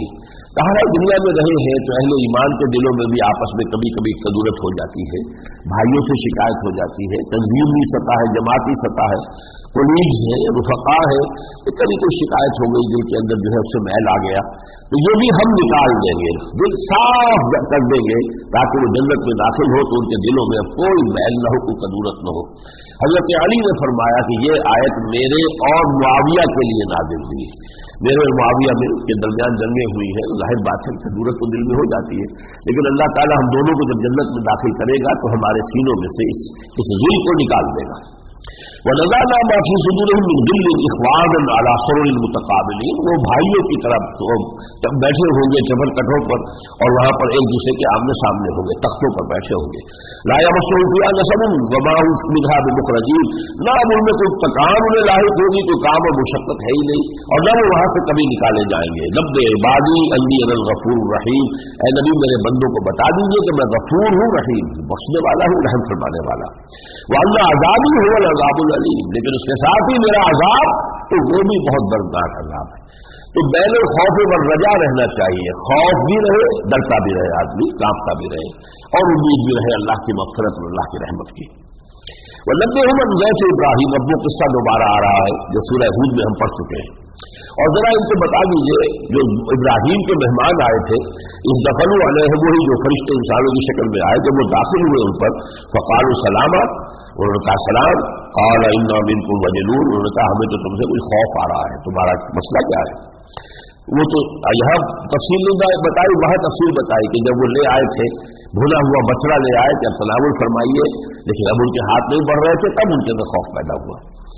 Speaker 1: کہا دنیا میں رہے ہیں تو اہل ایمان کے دلوں میں بھی آپس میں کبھی کبھی کدورت ہو جاتی ہے، بھائیوں سے شکایت ہو جاتی ہے، تنظیمی سطح ہے، جماعتی سطح ہے، کولیگز ہے، رفقا ہے، کبھی کوئی شکایت ہو گئی دل کے اندر جو ہے اس سے میل آ گیا، تو یہ بھی ہم نکال دیں گے، دل صاف کر دیں گے تاکہ وہ جنت میں داخل ہو تو ان کے دلوں میں کوئی میل نہ ہو، کوئی کدورت نہ ہو۔ حضرت علی نے فرمایا کہ یہ آیت میرے اور معاویہ کے لیے نازل ہوئی، میرے اور معاویہ میں کے درمیان جنگیں ہوئی ہیں، ظاہر بات ہے ضرورت تو دل میں ہو جاتی ہے، لیکن اللہ تعالیٰ ہم دونوں کو جب جنت میں داخل کرے گا تو ہمارے سینوں میں سے اس اس ذل کو نکال دے گا۔ وَنَزَعْنَا مَا فِي صُدُورِهِم مِّن غِلٍّ إِخْوَانًا عَلَىٰ سُرُرٍ مُتَقَابِلِينَ، وہ بھائیوں کی طرح جب بیٹھے ہوں گے چبر کٹوں پر اور وہاں پر ایک دوسرے کے آمنے سامنے ہوں گے، تختوں پر بیٹھے ہوں گے۔ لَا يَمَسُّهُمْ فِيهَا نَصَبٌ وَمَا هُمْ مِنْهَا بِمُخْرَجِينَ، نہ ان میں کوئی تکان انہیں لاحق ہوگی، کوئی کام اور مشقت ہے ہی نہیں، اور نہ وہ وہاں سے کبھی نکالے جائیں گے۔ نَبِّئْ عِبَادِي أَنِّي أَنَا الْغَفُورُ الرَّحِيمُ، اے نبی میرے بندوں کو بتا دیجیے کہ میں غفور ہوں، رحیم بخشنے والا ہوں، رحم فرمانے والا۔ وَأَنَّ عَذَابِي هُوَ الْعَذَابُ الْأَلِيمُ، لیکن اس کے ساتھ ہی میرا عذاب تو وہ بھی بہت دردناک عذاب ہے۔ تو بین الخوف والرجا رہنا چاہیے، خوف بھی رہے، ڈرتا بھی رہے آدمی، کانپتا بھی رہے، اور امید بھی رہے اللہ کی مغفرت اور اللہ کی رحمت کی۔ وَنَبِّئْهُمْ عَنْ ضَيْفِ إِبْرَاهِيمَ، اب وہ قصہ دوبارہ آ رہا ہے جو سورہ ہود میں ہم پڑھ چکے ہیں، اور ذرا ان کو بتا دیجئے جو ابراہیم کے مہمان آئے تھے، اس دخلوا علیہ، وہی جو فرشتے انسانوں کی شکل میں آئے، جب وہ داخل ہوئے ان پر، فقالوا سلاما، انہوں نے کہا سلام، قال انا منکم وجلون، انہوں نے کہا ہمیں تو تم سے کوئی خوف آ رہا ہے، تمہارا مسئلہ کیا ہے؟ وہ تو یہاں تفصیل نہیں بتائی، وہاں تفصیل بتائی کہ جب وہ لے آئے تھے بھونا ہوا بچڑا لے آئے کہ اب تناول فرمائیے، لیکن اب ان کے ہاتھ نہیں بڑھ رہے تھے، تب ان کے اندر خوف پیدا ہوا۔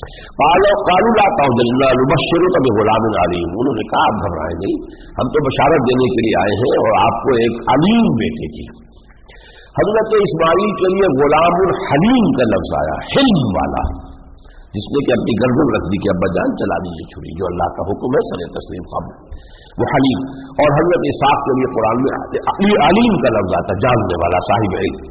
Speaker 1: قالوا لا تحزن نبشرک بغلام علیم، انہوں نے کہا آپ گھبرائیں نہیں، ہم تو بشارت دینے کے لیے آئے ہیں اور آپ کو ایک علیم بیٹے کی۔ حضرت اسماعیل کے لیے غلام الحلیم کا لفظ آیا، حلم والا، جس نے کہ اپنی گردن رکھ دی کہ ابا جان چلا دیجیے چھری، جو اللہ کا حکم ہے سر تسلیم خام، وہ حلیم۔ اور حضرت اسحاق کے لیے قرآن میں علیم کا لفظ آتا، جاننے والا، صاحب علم۔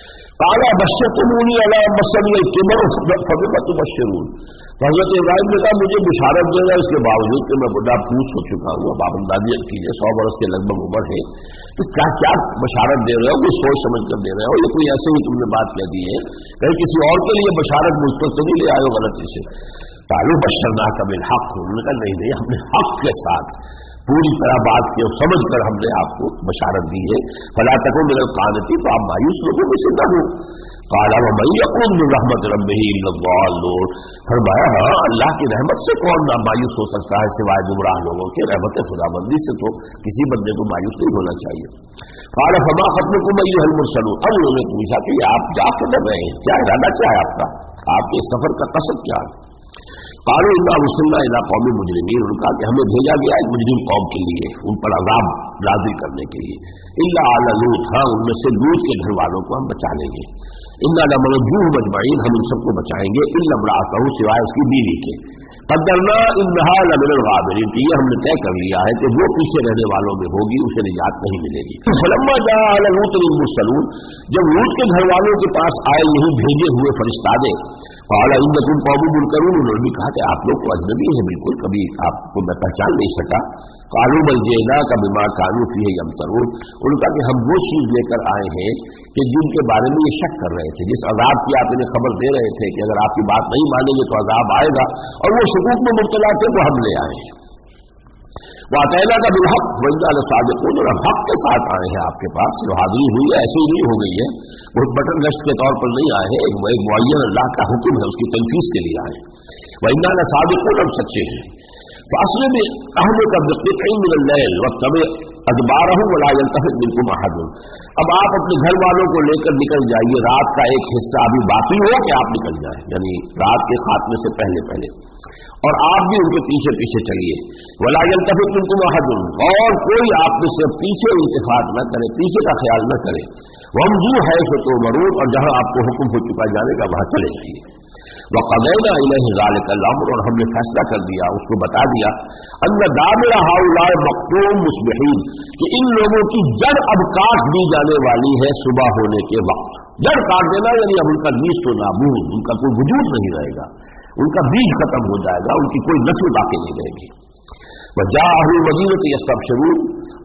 Speaker 1: قال بشرتمونی علی مسنی الکبر فبم تبشرون، حضرت ابراہیم نے کہا مجھے بشارت دے گا اس کے باوجود کہ میں بڑا پوچھ ہو چکا ہوں، اب آپ اندازہ کیجیے سو برس کے لگ بھگ عمر ہے، تو کیا کیا بشارت دے رہے ہو، کوئی سوچ سمجھ کر دے رہے ہو، یہ کوئی ایسے ہی تم نے بات کہہ دی ہے، کہیں کسی اور کے لیے بشارت مجھ پر تو نہیں لے آئے ہو غلطی سے؟ قالوا بشرناک بالحق، انہوں نے کہا نہیں نہیں، ہم نے حق کے ساتھ پوری طرح بات کی اور سمجھ کر ہم نے آپ کو بشارت دی ہے، فلا تکن من القانتین، تو آپ مایوس لوگوں میں سے نہ ہو۔ قال ومن یقنط من رحمت ربہ الا الضالون، فرمایا ہاں اللہ کی رحمت سے کون نہ مایوس ہو سکتا ہے سوائے گمراہ لوگوں کے، رحمت خداوندی سے تو کسی بندے کو مایوس نہیں ہونا چاہیے۔ قال فما خطبکم ایھا المرسلون، اب انہوں نے پوچھا کہ آپ جا کے کر رہے ہیں، کیا ارادہ کیا ہے آپ کا، آپ کے سفر کا قصد کیا ہے؟ قالوا انا ارسلنا الى قوم مجرمین، ان کا کہ ہمیں بھیجا گیا ایک مجرم قوم کے لیے، ان پر عذاب نازل کرنے کے لیے، الا علی لوط، ہاں ان میں سے لوط کے گھر والوں کو ہم بچا لیں گے، انا لمنجوهم اجمعین، ہم ان سب کو بچائیں گے، الا امرأته، سوائے اس کی بیوی کے، قدرنا انها لمن الغابرین، یہ ہم نے طے کر لیا ہے کہ وہ پیچھے رہنے والوں میں ہوگی، اسے نجات نہیں ملے گی۔ فلما جاء علی لوط المرسلون، جب لوط کے گھر والوں کے پاس آئے یہی بھیجے ہوئے فرشتادے، قال انکم قوم منکرون، انہوں نے کہا کہ آپ لوگ کو اجنبی ہیں، بالکل کبھی آپ کو میں پہچان نہیں سکا۔ قالوا بل جئناک بما كانوا فيه يمترون، ان کا کہ ہم وہ چیز لے کر آئے ہیں کہ جن کے بارے میں یہ شک کر رہے تھے، جس عذاب کی آپ انہیں خبر دے رہے تھے کہ اگر آپ کی بات نہیں مانیں گے تو عذاب آئے گا، اور وہ شکوک میں مبتلا تھے، وہ ہم لے آئے ہیں۔ وَأَتَيْنَاكَ بِالْحَقِّ وَإِنَّا لَصَادِقُونَ، اور ہم حق کے ساتھ آئے ہیں آپ کے پاس، جو حاضری ہوئی ہے ایسے ہی نہیں ہو گئی ہے، وہ بٹن گشت کے طور پر نہیں آئے ہیں، ایک معین اللہ کا حکم ہے اس کی تنفیذ کے لیے آئے ہیں۔ وَإِنَّا لَصَادِقُونَ، ہم سچے ہیں۔ فَأَسْرِ بِأَهْلِكَ بِقِطْعٍ مِّنَ اللَّيْلِ وَاتَّبِعْ أَدْبَارَهُمْ وَلَا يَلْتَفِتْ مِنكُمْ أَحَدٌ، اب آپ اپنے گھر والوں کو لے کر نکل جائیے، رات کا ایک حصہ ابھی باقی ہو کہ آپ نکل جائیں، یعنی رات کے خاتمے سے پہلے پہلے، اور آپ بھی ان کے پیچھے پیچھے چلیے، وَلَا يَلْتَفِتْ مِنكُمْ أَحَدٌ، اور کوئی آپ میں سے پیچھے التفات نہ کرے، پیچھے کا خیال نہ کرے، وَامْضُوا حَيْثُ تُؤْمَرُونَ، اور جہاں آپ کو حکم ہو چکا جانے کا وہاں چلے جائیے۔ وَقَضَيْنَا إِلَيْهِ ذَلِكَ الْأَمْرَ، اور ہم نے فیصلہ کر دیا، اس کو بتا دیا، أَنَّ دَابِرَ هَؤُلَاءِ مَقْطُوعٌ مُصْبِحِينَ، کہ ان لوگوں کی جڑ اب کاٹ دی جانے والی ہے صبح ہونے کے وقت۔ جڑ کاٹ دینا یعنی اب ان کا بیج تو نابود، ان کا کوئی وجود نہیں رہے گا، ان کا بیج ختم ہو جائے گا، ان کی کوئی نسل باقی نہیں رہے گی۔ وَجَاءَهُ الْمَدِينَةُ يَسْتَبْشِرُونَ،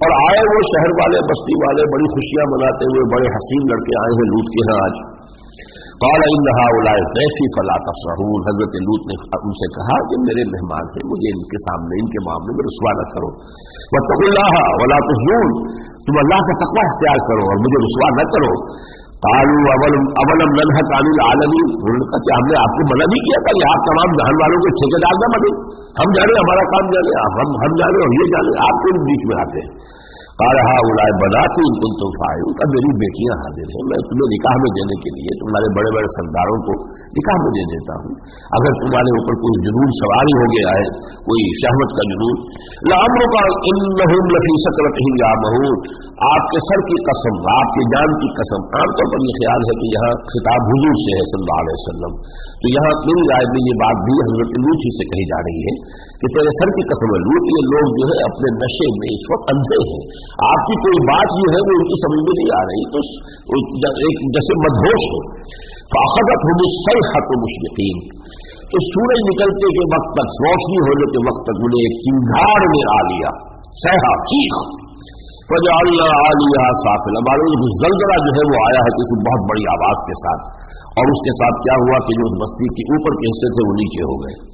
Speaker 1: اور آئے وہ شہر والے بستی والے بڑی خوشیاں مناتے ہوئے، بڑے حسین لڑکے آئے ہیں لوط کے ہاں آج. قال ان هؤلاء ضيفي فلا تفرحون، حضرت لوط نے ان سے کہا کہ میرے مہمان ہیں، مجھے ان کے سامنے ان کے معاملے میں رسوا نہ کرو. واتقوا الله ولا تخزون، تم اللہ سے تقوی اختیار کرو اور مجھے رسوا نہ کرو. قالوا اولم اولم ننهك عن العالمين، انہوں نے کہا کہ ہم نے آپ کو منع نہیں کیا تھا کہ آپ تمام جہان والوں کے ٹھیکیدار نہ بنے، ہم جانے ہمارا کام جانے، ہم ہم جانے اور یہ جانے، آپ کے بیچ میں آتے ہیں. قال هؤلاء بناتي ان كنتم فاعلين، اب میری بیٹیاں حاضر ہیں، میں تمہیں نکاح میں دینے کے لیے تمہارے بڑے بڑے سرداروں کو نکاح میں دے دیتا ہوں. اگر تمہارے اوپر کوئی جنون سواری ہو گیا ہے، کوئی شہوت کا جنون، لعمرك انهم لفي سكرتهم يعمهون، آپ کے سر کی قسم، آپ کی جان کی قسم. عام طور پر یہ خیال ہے کہ یہاں خطاب حضور سے ہے صلی اللہ علیہ وسلم، تو یہاں میری رائے میں یہ بات بھی حضرت لوط ہی سے کہی جا رہی ہے کہ تیرے سر کی قسم ہے لوط، یہ لوگ جو ہے اپنے نشے میں اس وقت اندھے ہیں، آپ کی کوئی بات جو ہے وہ ان کی سمجھ میں نہیں آ رہی، تو ایک جیسے مدہوش ہو. فاخذتهم الصيحة مشرقين، تو سورج نکلتے کے وقت تک، روشنی ہونے کے وقت تک انہیں ایک چنگھاڑ میں آ لیا، صیحہ چیخ. فجعلنا عالیہا سافلا، معلوم زلزلہ جو ہے وہ آیا ہے کسی بہت بڑی آواز کے ساتھ، اور اس کے ساتھ کیا ہوا کہ جو بستی کے اوپر کے حصے تھے وہ نیچے ہو گئے.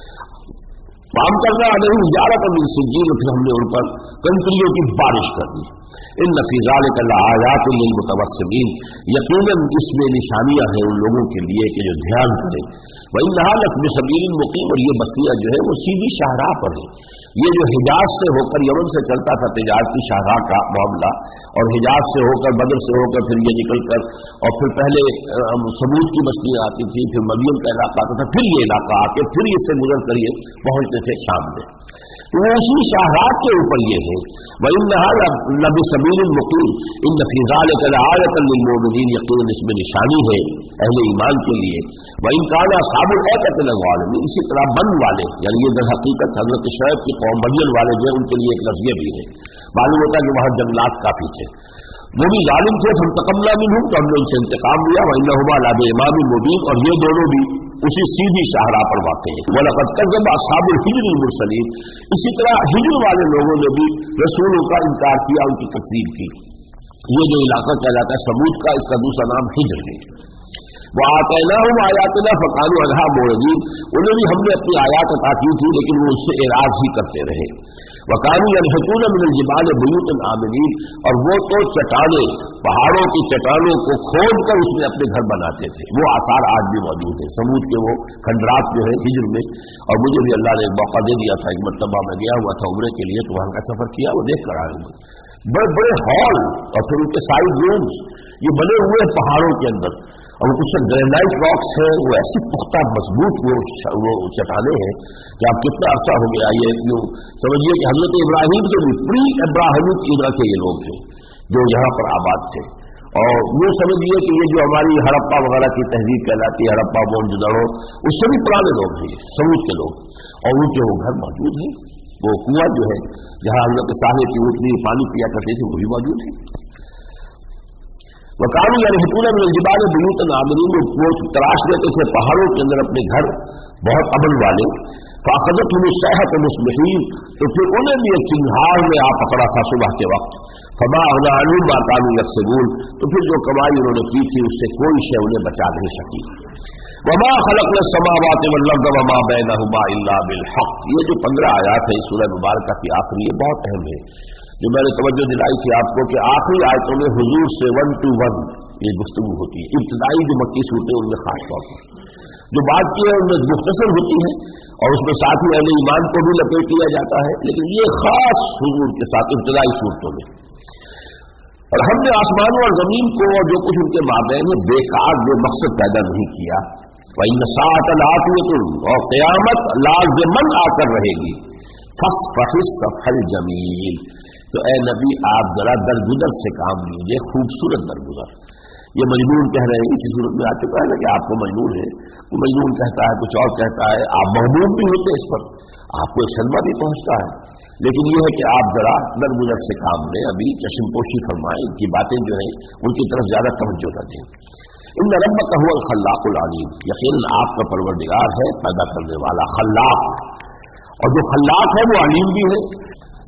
Speaker 1: کام کرنا نہیں اجارت من سجیل، پھر ہم نے ان پر کنکریوں کی بارش کر دی. ان فی ذلک لآیات للمتوسمین، یقیناً اس میں نشانیاں ہیں ان لوگوں کے لیے کہ جو دھیان کریں. وإنہا لفی مقیم، اور یہ بستیاں جو ہے وہ سیدھی شاہراہ پر ہے. یہ جو حجاز سے ہو کر یمن سے چلتا تھا تجارتی شاہراہ کا معاملہ، اور حجاز سے ہو کر بدر سے ہو کر پھر یہ نکل کر، اور پھر پہلے سمود کی بستیاں آتی تھی، پھر مدین کا علاقہ آتا تھا، پھر یہ علاقہ آ کے پھر اس سے گزر کر یہ پہنچتے تھے شام میں. وہ اسی شاہراہ کے اوپر یہ ہے. وإنہا لبسبیل مقیم ان فی ذلک لآیۃ للمؤمنین، یقیناً اس میں نشانی ہے اہل ایمان کے لیے. وإن کان اصحاب الایکۃ لظالمین، اسی طرح بن والے، یعنی یہ در حقیقت حضرت شعیب کی قوم مدین والے جو ان کے لیے ایک لفظ یہ بھی ہے. معلوم ہوتا ہے کہ وہاں جنگلات کافی تھے، وہ بھی ظالم تھے، فانتقمنا منہم، تو ہم نے ان سے انتقام لیا. وإنہما لبإمام مبین، اور یہ دونوں بھی اسی سیدھی شاہراہ پر واقع ہے. وَلَقَدْ كَذَّبَ أَصْحَابُ الْحِجْرِ الْمُرْسَلِينَ، اسی طرح ہجر والے لوگوں نے بھی رسولوں کا انکار کیا، ان کی تکذیب کی. یہ جو علاقہ کہلاتا ہے سمود کا، اس کا دوسرا نام ہجر ہے. وَآتَيْنَاهُمْ آيَاتِنَا فَكَانُوا عَنْهَا مُعْرِضِينَ، انہیں بھی ہم نے اپنی آیات عطا کی تھی لیکن وہ اس سے اعراض ہی کرتے رہے. وَكَانُوا يَنْحِتُونَ مِنَ الْجِبَالِ بُيُوتًا آمِنِينَ، اور وہ تو چٹانیں، پہاڑوں کی چٹانوں کو کھود کر اس میں اپنے گھر بناتے تھے. وہ آثار آج بھی موجود ہیں سمود کے، وہ کھنڈرات جو ہے ہجر میں. اور مجھے بھی اللہ نے ایک موقع دے دیا تھا، ایک مرتبہ میں گیا ہوا تھا عمرے کے لیے، تو وہاں کا سفر کیا، وہ دیکھ کر آئے ہوں. بڑے بڑے ہال اور پھر ان کے سائڈ رومز یہ بنے ہوئے ہیں پہاڑوں کے اندر، اور وہ کچھ گرینائٹ راکس ہیں، وہ ایسی پختہ مضبوط وہ وہ چٹانیں ہیں کہ آپ کتنا عرصہ ہو گیا یہ یوں سمجھیے کہ حضرت ابراہیم سے بھی پری ابراہیمی ایرا کے یہ لوگ ہیں جو یہاں پر آباد تھے. اور یہ سمجھیے کہ یہ جو ہماری ہڑپا وغیرہ کی تہذیب کہلاتی ہے، ہڑپا موہنجودڑو، اس سے بھی پرانے لوگ ہیں سمود کے لوگ، اور ان کے وہ گھر موجود ہیں. وہ کنواں جو ہے جہاں حضرت صالح کی اونٹنی پانی پیا کرتے تھے وہ بھی موجود ہے. وَكَانُوا يَنْحِتُونَ مِنَ الْجِبَالِ بُيُوتًا آمِنِينَ، وہ تراش لیتے تھے پہاڑوں کے اندر اپنے گھر بہت امن والے. فَأَخَذَتْهُمُ الصَّيْحَةُ مُصْبِحِينَ، تو پھر انہیں بھی ایک چنگھاڑ میں آ پکڑا تھا صبح کے وقت. فَمَا أَغْنَىٰ عَنْهُم مَّا كَانُوا يَكْسِبُونَ، تو پھر جو کمائی انہوں نے کی تھی اس سے کوئی شے انہیں بچا نہیں سکی. وَمَا خَلَقْنَا السَّمَاوَاتِ وَالْأَرْضَ وَمَا بَيْنَهُمَا إِلَّا بِالْحَقِّ، یہ جو پندرہ آیات ہے اس سورہ مبارکہ کی آخری، یہ بہت اہم ہے. جو میں نے توجہ دلائی تھی آپ کو کہ آخری آیتوں میں حضور سے ون ٹو ون یہ گفتگو ہوتی ہے. ابتدائی جو مکی صورتیں ان میں خاص طور پر جو بات کی ہے ان میں مختصر ہوتی ہے، اور اس میں ساتھ ہی اہل ایمان کو بھی لپیٹ لیا جاتا ہے، لیکن یہ خاص حضور کے ساتھ ابتدائی صورتوں میں. اور ہم نے آسمانوں اور زمین کو اور جو کچھ ان کے مابین ہے بیکار بے مقصد پیدا نہیں کیا. وَإِنَّ السَّاعَةَ لَآتِيَةٌ، اور قیامت لازماً آ کر رہے گی. فَاصْفَحِ الصَّفْحَ الْجَمِيلَ، تو اے نبی آپ ذرا درگزر سے کام لیجیے، خوبصورت درگزر. یہ مجنون کہہ رہے ہیں، اسی صورت میں آ چکا ہے نا کہ آپ کو مجنون ہے، وہ مجنون کہتا ہے کچھ اور کہتا ہے، آپ محموم بھی ہوتے اس پر، آپ کو ایک صدمہ بھی پہنچتا ہے. لیکن یہ ہے کہ آپ ذرا درگزر سے کام لیں، ابھی چشم پوشی فرمائیں، ان کی باتیں جو ہیں ان کی طرف زیادہ توجہ نہ دیں. ان ربک هو الخلاق العلیم، یقیناً آپ کا پروردگار ہے پیدا کرنے والا خلاق، اور جو خلاق ہے وہ علیم بھی ہے.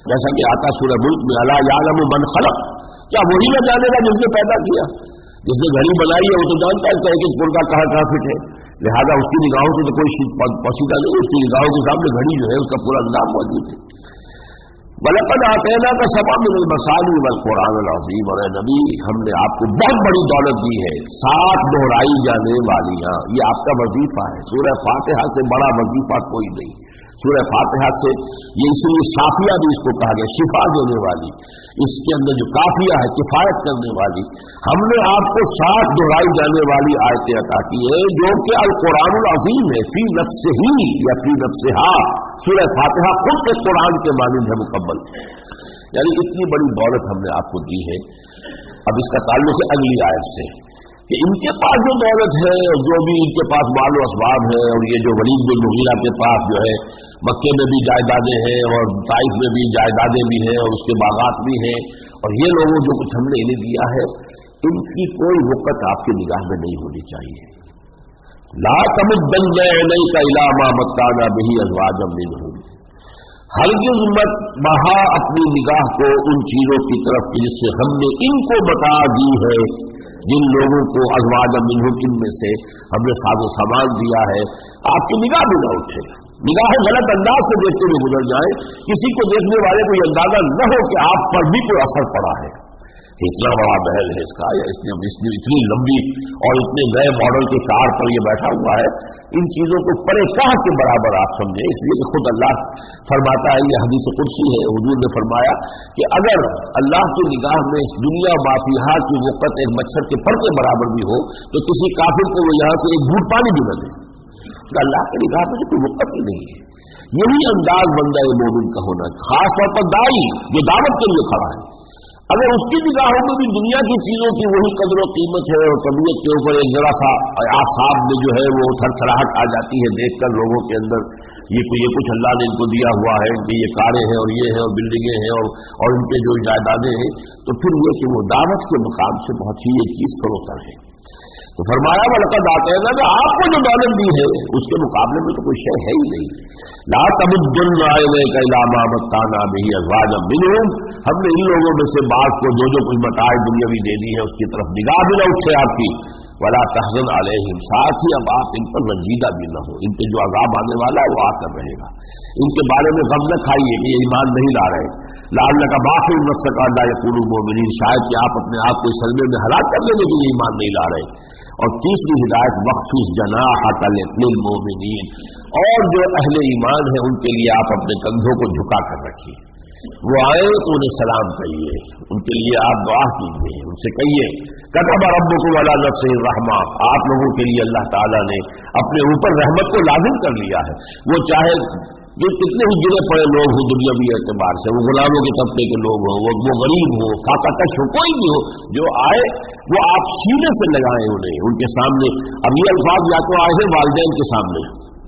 Speaker 1: جیسا کہ آتا سورہ ملک میں الا یعلم من خلق، کیا وہی نہ جانے گا جس نے پیدا کیا؟ جس نے گھڑی بنائی ہے وہ تو جانتا ہے کہ پردہ کہاں کہاں فٹ ہے، لہذا اس کی نگاہوں سے تو کوئی پوشیدہ نہیں، اس کی نگاہوں کے سامنے گھڑی جو ہے اس کا پورا نظام موجود ہے۔ وَلَقَدْ آتَيْنَاكَ سَبْعًا مِنَ الْمَثَانِي وَالْقُرْآنِ الْعَظِيمِ، اور اے نبی ہم نے آپ کو بہت بڑی دولت دی ہے، سات دہرائی جانے والیاں، یہ آپ کا وظیفہ ہے۔ سورہ فاتحہ سے بڑا وظیفہ کوئی نہیں، سورہ فاتحہ سے یہ اس لیے شافیہ بھی اس کو کہا گیا، شفا دینے والی، اس کے اندر جو کافیہ ہے کفایت کرنے والی۔ ہم نے آپ کو سات دہرائی جانے والی آیتیں عطا کی ہے جو کہ القرآن العظیم ہے، فی نفسہ ہی یا فی نفسہا، سورہ فاتحہ خود کے قرآن کے مانند ہے مکمل، یعنی اتنی بڑی دولت ہم نے آپ کو دی ہے۔ اب اس کا تعلق ہے اگلی آیت سے کہ ان کے پاس جو دولت ہے اور جو بھی ان کے پاس مال و اسباب ہے، اور یہ جو ولید بن مغیرہ کے پاس جو ہے مکے میں بھی جائیدادیں ہیں اور طائف میں بھی جائیدادیں بھی ہیں اور اس کے باغات بھی ہیں، اور یہ لوگوں جو کچھ ہم نے انہیں دیا ہے ان کی کوئی وقت آپ کی نگاہ میں نہیں ہونی چاہیے۔ لا تمدن عینیک الی ما متعنا بہ ازواجا منہم، ہرگز مت بہا اپنی نگاہ کو ان چیزوں کی طرف جس سے ہم نے ان کو بتا دی ہے، جن لوگوں کو ازواجا منہم ان میں سے ہم نے ساز و سامان دیا ہے، آپ کی نگاہ بھی نہ اٹھے، نگاہیں غلط انداز سے دیکھتے ہوئے گزر جائیں، کسی کو دیکھنے والے کو یہ اندازہ نہ ہو کہ آپ پر بھی کوئی اثر پڑا ہے، اتنا بڑا محل ہے اس کا، یا اس نے اتنی لمبی اور اتنے نئے ماڈل کی کار پر یہ بیٹھا ہوا ہے، ان چیزوں کو پرے کہاں کے برابر آپ سمجھیں، اس لیے کہ خود اللہ فرماتا ہے، یہ حدیث قدسی ہے، حضور نے فرمایا کہ اگر اللہ کی نگاہ میں اس دنیا بافیہا کی وقت ایک مچھر کے پر کے برابر بھی ہو تو کسی کافر کو وہ یہاں سے ایک گھونٹ پانی بھی نہ دے، تو اللہ کی نگاہ میں کوئی وقت ہی نہیں ہے۔ یہی انداز بندہ مومن کا ہونا، خاص طور پر داعی جو دعوت کے لیے کھڑا ہے، اگر اس کی نگاہوں میں بھی دنیا کی چیزوں کی وہی قدر و قیمت ہے اور طبیعت کے اوپر ایک ذرا سا اعصاب میں جو ہے وہ تھر تھراہٹ آ جاتی ہے دیکھ کر لوگوں کے اندر یہ یہ کچھ اللہ نے ان کو دیا ہوا ہے، ان کی یہ کاریں ہیں اور یہ ہیں اور بلڈنگیں ہیں اور اور ان کے جو جائیدادیں ہیں، تو پھر یہ کہ وہ دعوت کے مقام سے بہت ہی یہ چیز فروتر ہے۔ تو فرمایا وَلَقَدْ آتَيْنَاكَ کہ آپ کو جو دولت دی ہے اس کے مقابلے میں تو کوئی شے ہے ہی نہیں۔ لا تمدن عینیک الی ما متعنا بہ ازواجا منہم، ہم نے ان لوگوں میں سے بعض کو جو جو کچھ متاع دنیاوی دے دی ہے اس کی طرف نگاہ بھی نہ اٹھے آپ کی، ولا تحزن علیہم، ساتھ ہی اب آپ ان پر رنجیدہ بھی نہ ہو، ان پہ جو عذاب آنے والا ہے وہ آ کر رہے گا، ان کے بارے میں غم نہ کھائیے کہ یہ ایمان نہیں لا رہے، لعلک باخع نفسک الا یکونوا مؤمنین، شاید کہ آپ اپنے آپ کو اس صدمے میں ہلاک کر لیں لیکن یہ ایمان نہیں لا رہے۔ اور تیسری ہدایت وخفض جناحک للمؤمنین، اور جو اہل ایمان ہیں ان کے لیے آپ اپنے کندھوں کو جھکا کر رکھیے، وہ آئے تو انہیں سلام کہیے، ان کے لیے آپ دعا کیجیے، ان سے کہیے کتب ربکم علی نفسہ الرحمہ، آپ لوگوں کے لیے اللہ تعالیٰ نے اپنے اوپر رحمت کو لازم کر لیا ہے، وہ چاہے جو کتنے ہی گرے پڑے لوگ ہوں دنیاوی اعتبار سے، وہ غلاموں کے طبقے کے لوگ ہوں، وہ وہ غریب ہو، فاقہ کش ہو، کوئی بھی ہو، جو آئے وہ آپ سینے سے لگائیں انہیں ان کے سامنے۔ اب یہ الفاظ یا تو آئے ہیں والدین کے سامنے،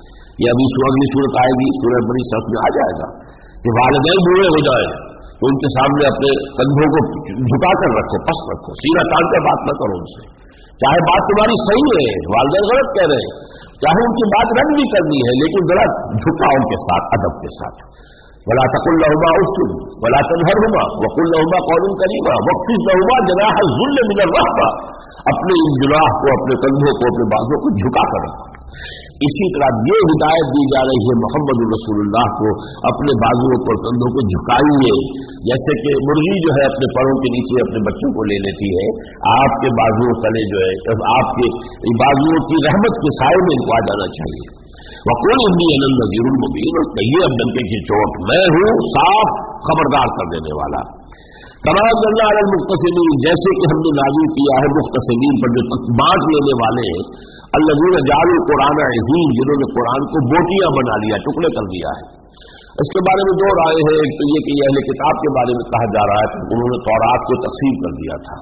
Speaker 1: یہ ابھی اگلی صورت آئے گی سورہ بنی اسرائیل میں آ جائے گا کہ والدین بوڑھے ہو جائیں تو ان کے سامنے اپنے کندھوں کو جھکا کر رکھو، پس رکھو، سینہ تان کر بات نہ کرو ان سے، چاہے بات تمہاری صحیح ہے، والدین غلط کہہ رہے ہیں، چاہے ان کی بات رد بھی کرنی ہے لیکن ذرا جھکاؤ کے ساتھ، ادب کے ساتھ۔ ولا تقل لهما اف ولا تنهرهما وقل لهما قولا كريما واخفض لهما جناح الذل من الرحمة، اپنے ان جناح کو، اپنے کندھوں کو، اپنے بازوں کو جھکا کر رکھو۔ اسی طرح یہ ہدایت دی جا رہی ہے محمد رسول اللہ کو، اپنے بازوؤں کو، کندھوں کو جھکائیے، جیسے کہ مرغی جو ہے اپنے پروں کے نیچے اپنے بچوں کو لے لیتی ہے، آپ کے بازوؤں تلے جو ہے آپ کے بازوؤں کی رحمت کے سائے میں ان کو آ جانا چاہیے۔ وقل انی انا النذیر المبین، اور کہیے اب ڈنکے کی چوٹ میں ہوں صاف خبردار کر دینے والا۔ کما انزلنا علی المقتسمین، جیسے کہ ہم نے نازل کیا ہے مقتسمین پر جو بانٹ لینے والے ہیں، الذین جعلوا القرآن عظیم، جنہوں نے قرآن کو بوٹیاں بنا لیا، ٹکڑے کر دیا ہے۔ اس کے بارے میں دو رائے ہیں، ایک تو یہ کہ یہ اہل کتاب کے بارے میں کہا جا رہا ہے کہ انہوں نے تورات کو تقسیم کر دیا تھا،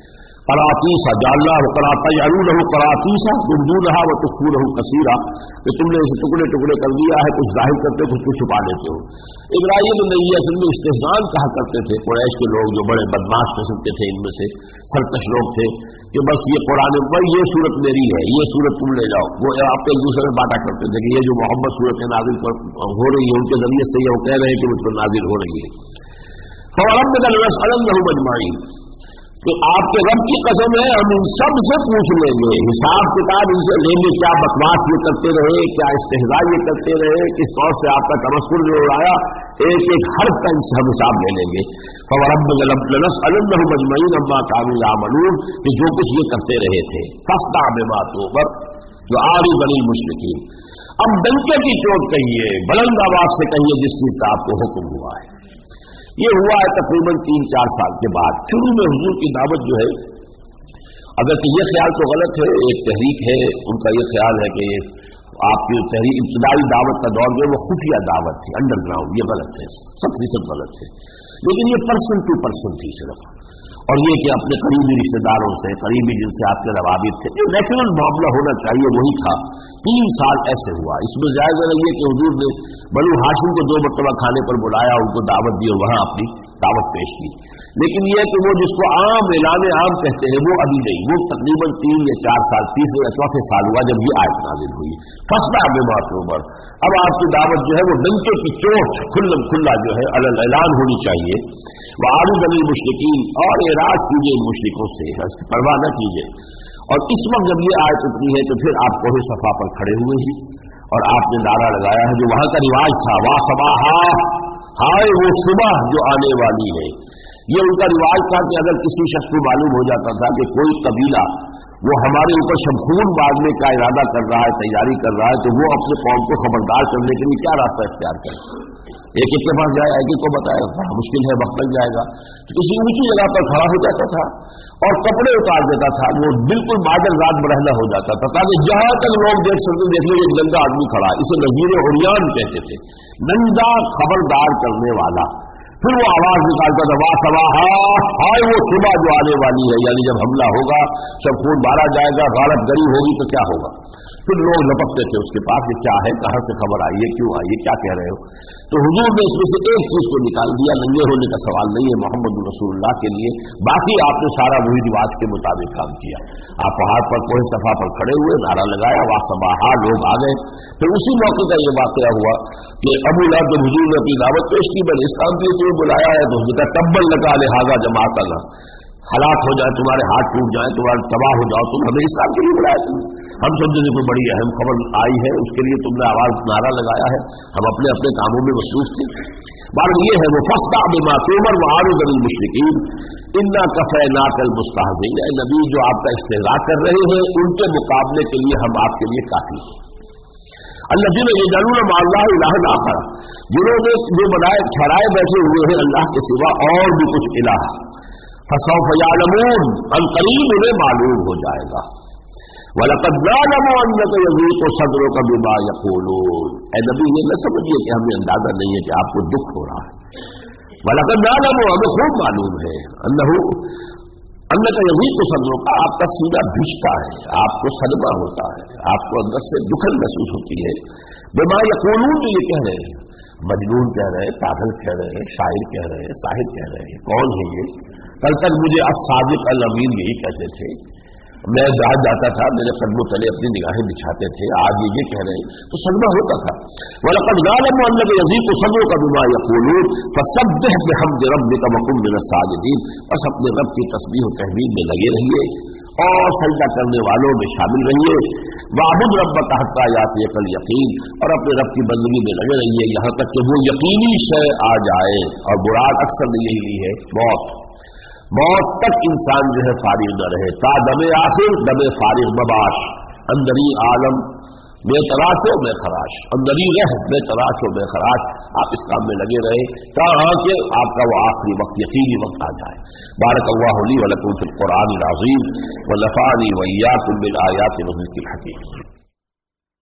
Speaker 1: قراطیسا جعلنا قراطا یعلونہ قراطیسا تبدونہا وتخفونہ کثیرا، کہ تم نے اسے ٹکڑے ٹکڑے کر دیا ہے، کچھ ظاہر کرتے کچھ کچھ چھپا لیتے ہو۔ ایک رائے میں نہیں، اصل میں استحزان کہا کرتے تھے قریش کے لوگ جو بڑے بدماش قسم کے تھے، ان میں سے سرکش لوگ تھے کہ بس یہ قرآن پر یہ صورت میری ہے، یہ صورت تم لے جاؤ، وہ آپ ایک دوسرے میں بانٹا کرتے تھے کہ یہ جو محمد صورت نازل ہو رہی ہے ان کے ذریعے سے یہ وہ کہہ رہے ہیں کہ مجھ پر نازل ہو رہی ہے۔ फवरब्बिका लनसअलन्नहुम अजमईन, तो आपके रब की कसम है हम इन सब से पूछ लेंगे, हिसाब किताब इनसे लेंगे, क्या बकवास ये करते रहे, क्या इस्तेहजा ये करते रहे, किस तौर से आपका तमस्कुर जो उड़ाया, एक एक हर्फ का इनसे हम हिसाब ले लेंगे। फवरब्बिका लनसअलन्नहुम अजमईन अम्मा कानू यामलून, कि जो कुछ ये करते रहे थे। फस्ता बिमा तुअमर जो आरिज़ अनिल मुशरिकीन, अब डंके की चोट कहिए, बुलंद आवाज से कहिए जिस चीज का आपको हुक्म हुआ है। ये हुआ है तकरीबन तीन चार साल के बाद। शुरू में हुजूर की दावत जो है, अगर कि ये ख्याल तो गलत है, एक तहरीक है उनका ये ख्याल है कि आपकी तहरीक इब्तिदाई दावत का दौर जो है वो खुफिया दावत थी, अंडरग्राउंड, ये गलत है, सब फीसद गलत है। लेकिन ये पर्सन टू पर्सन थी सिर्फ, और ये कि अपने करीबी रिश्तेदारों से, करीबी जिनसे आपके रवाबित थे, जो नेचुरल मामला होना चाहिए वही था। तीन साल ऐसे हुआ। इसमें जायज़ नहीं है कि हुजूर ने बनु हाशिम को दो मरतबा खाने पर बुलाया, उनको दावत दी और वहां अपनी दावत पेश की, लेकिन यह कि वो जिसको आम ऐलान आम कहते हैं वो अभी नहीं, वो तकरीबन तीन या चार साल तीसरे या चौथे साल हुआ जब ये आयत नाज़िल हुई। फस्ता बिमा तुअमर, अब आपकी दावत जो है वो डंके की चोट खुल्लम खुल्ला जो है अलल ऐलान होनी चाहिए। वआरिज़ अनिल मुशरिकीन, और एराज कीजिए मुशरिकों से, इसकी परवाह न कीजिए। और इस वक्त जब ये आयत उतरी है तो फिर आप कोहे सफा पर खड़े हुए हैं और आपने नारा लगाया है जो वहां का रिवाज था, वाह सबाहा, हाय वो सुबह जो आने वाली है। ये उनका रिवाज था कि अगर किसी शख्स को मालूम हो जाता था कि कोई कबीला वो हमारे ऊपर शमखून बांधने का इरादा कर रहा है, तैयारी कर रहा है, तो वो अपने कौम को खबरदार करने के लिए क्या रास्ता इख्तियार करे, एक एक के पास जाए, एक एक को बताए, बड़ा मुश्किल है, वक्त लग जाएगा, तो किसी ऊंची जगह पर खड़ा हो जाता था और कपड़े उतार देता था, वो बिल्कुल बादल रात बरहना हो जाता था, ताकि जहां तक लोग देख सकते देख लीजिए एक नंगा आदमी खड़ा, इसे नज़ीर उरियान कहते थे, नंगा खबरदार करने वाला। फिर वो आवाज निकालता था, वाह सबाहा, हाय वो सुबह जो आने वाली है, यानी जब हमला होगा, सब खून मारा जाएगा, गालत गरी होगी तो क्या होगा। फिर लोग लपकते थे उसके पास कि क्या है, कहां से खबर आई है, क्यों आई है, क्या कह रहे हो। तो हुजूर ने इसमें से एक चीज को निकाल दिया, नंगे होने का सवाल नहीं है मोहम्मद रसूलुल्लाह के लिए, बाकी आपने सारा वही रिवाज के मुताबिक काम किया। आप पहाड़ पर कोई सफा पर खड़े हुए, नारा लगाया, वाह सबाहा, लोग आ गए। फिर उसी मौके का ये वाकया हुआ कि अबू लहब जब हुजूर ने अपनी दावत पेश की, मैंने इस्लाम के लिए तुम्हें बुलाया है, तो उसने कहा तब्बल लगा लिहाजा जमात अल्लाह, हालात हो जाए, तुम्हारे हाथ टूट जाए, तुम्हारे तबाह हो जाओ, तुम हमें इस्लाम के लिए बुलाया, तुम हम समझे कोई बड़ी अहम खबर आई है, उसके लिए तुमने आवाज नारा लगाया है, हम अपने अपने कामों में मसरूफ थे। बार ये है वो फस्ता बिमा तुअमर वआरिज़ अनिल मुशरिकीन इन्ना कफ़ैनाकल मुस्तहज़िईन, ऐ नबी जो आपका इस्तेहज़ा कर रहे हैं उनके मुकाबले के लिए हम आपके लिए काफी हैं। अल्लज़ीना यजअलूना मअल्लाहि इलाहन आखर, जिन्होंने जो बनाए ठहराए बैठे हुए हैं अल्लाह के सिवा और भी कुछ इलाह, फसौफ यअलमून, अनक़रीब उन्हें मालूम हो जाएगा। वलक़द नअलमु अन्नका यज़ीक़ु सदरुका बिमा यक़ूलून, ऐ नबी ये न समझिए कि हमें अंदाजा नहीं है कि आपको दुख हो रहा है। वलक़द नअलमु, हमें खूब मालूम है, अन्नहु अन्नका यज़ीक़ु सदरुका, आपका सीना भिजता है, आपको सदमा होता है, आपको अंदर से दुखन महसूस होती है। बिमा यक़ूलून, जो ये कह रहे हैं, मजनून कह रहे हैं, पागल कह रहे हैं, शायर कह रहे हैं, साहिर कह रहे हैं, कौन है ये। कल तक मुझे अस्सादिक़ अल अमीन यही कहते थे, मैं जहां जाता था मेरे कदमों तले अपनी निगाहें बिछाते थे, आज ये ये कह रहे हैं, तो सदमा होता था। वलक़द नअलमु अन्नका यज़ीक़ु सदरुका बिमा यक़ूलून फसब्बिह बिहम्दि रब्बिका वकुन मिनस साजिदीन, बस अपने रब की तस्बीह और तहमीद में लगे रहिए और सजदा करने वालों में शामिल रहिए। वाबुद रब्बका हत्ता यातियकल यकीन, और अपने रब की बंदगी में लगे रहिए यहां तक कि वो यकीनी शय आ जाए। और मुराद अक्सर ने यही ली है मौत, मौत तक इंसान जो है फारिग न रहे, ता दमे आखिर दमे फारिग मबाश, अंदरी आलम में तलाश हो में खराश, अंदरी रह में तलाश हो में खराश, आप इस काम में लगे रहे कहाँ के आपका वो आखिरी वक्त यकीनी वक्त आ जाए। बारकल्लाहु ली व लकुम फिल कुरानिल अज़ीम व नफ़अनी व इय्याकुम बिल आयाति व ज़िक्रिल हकीम।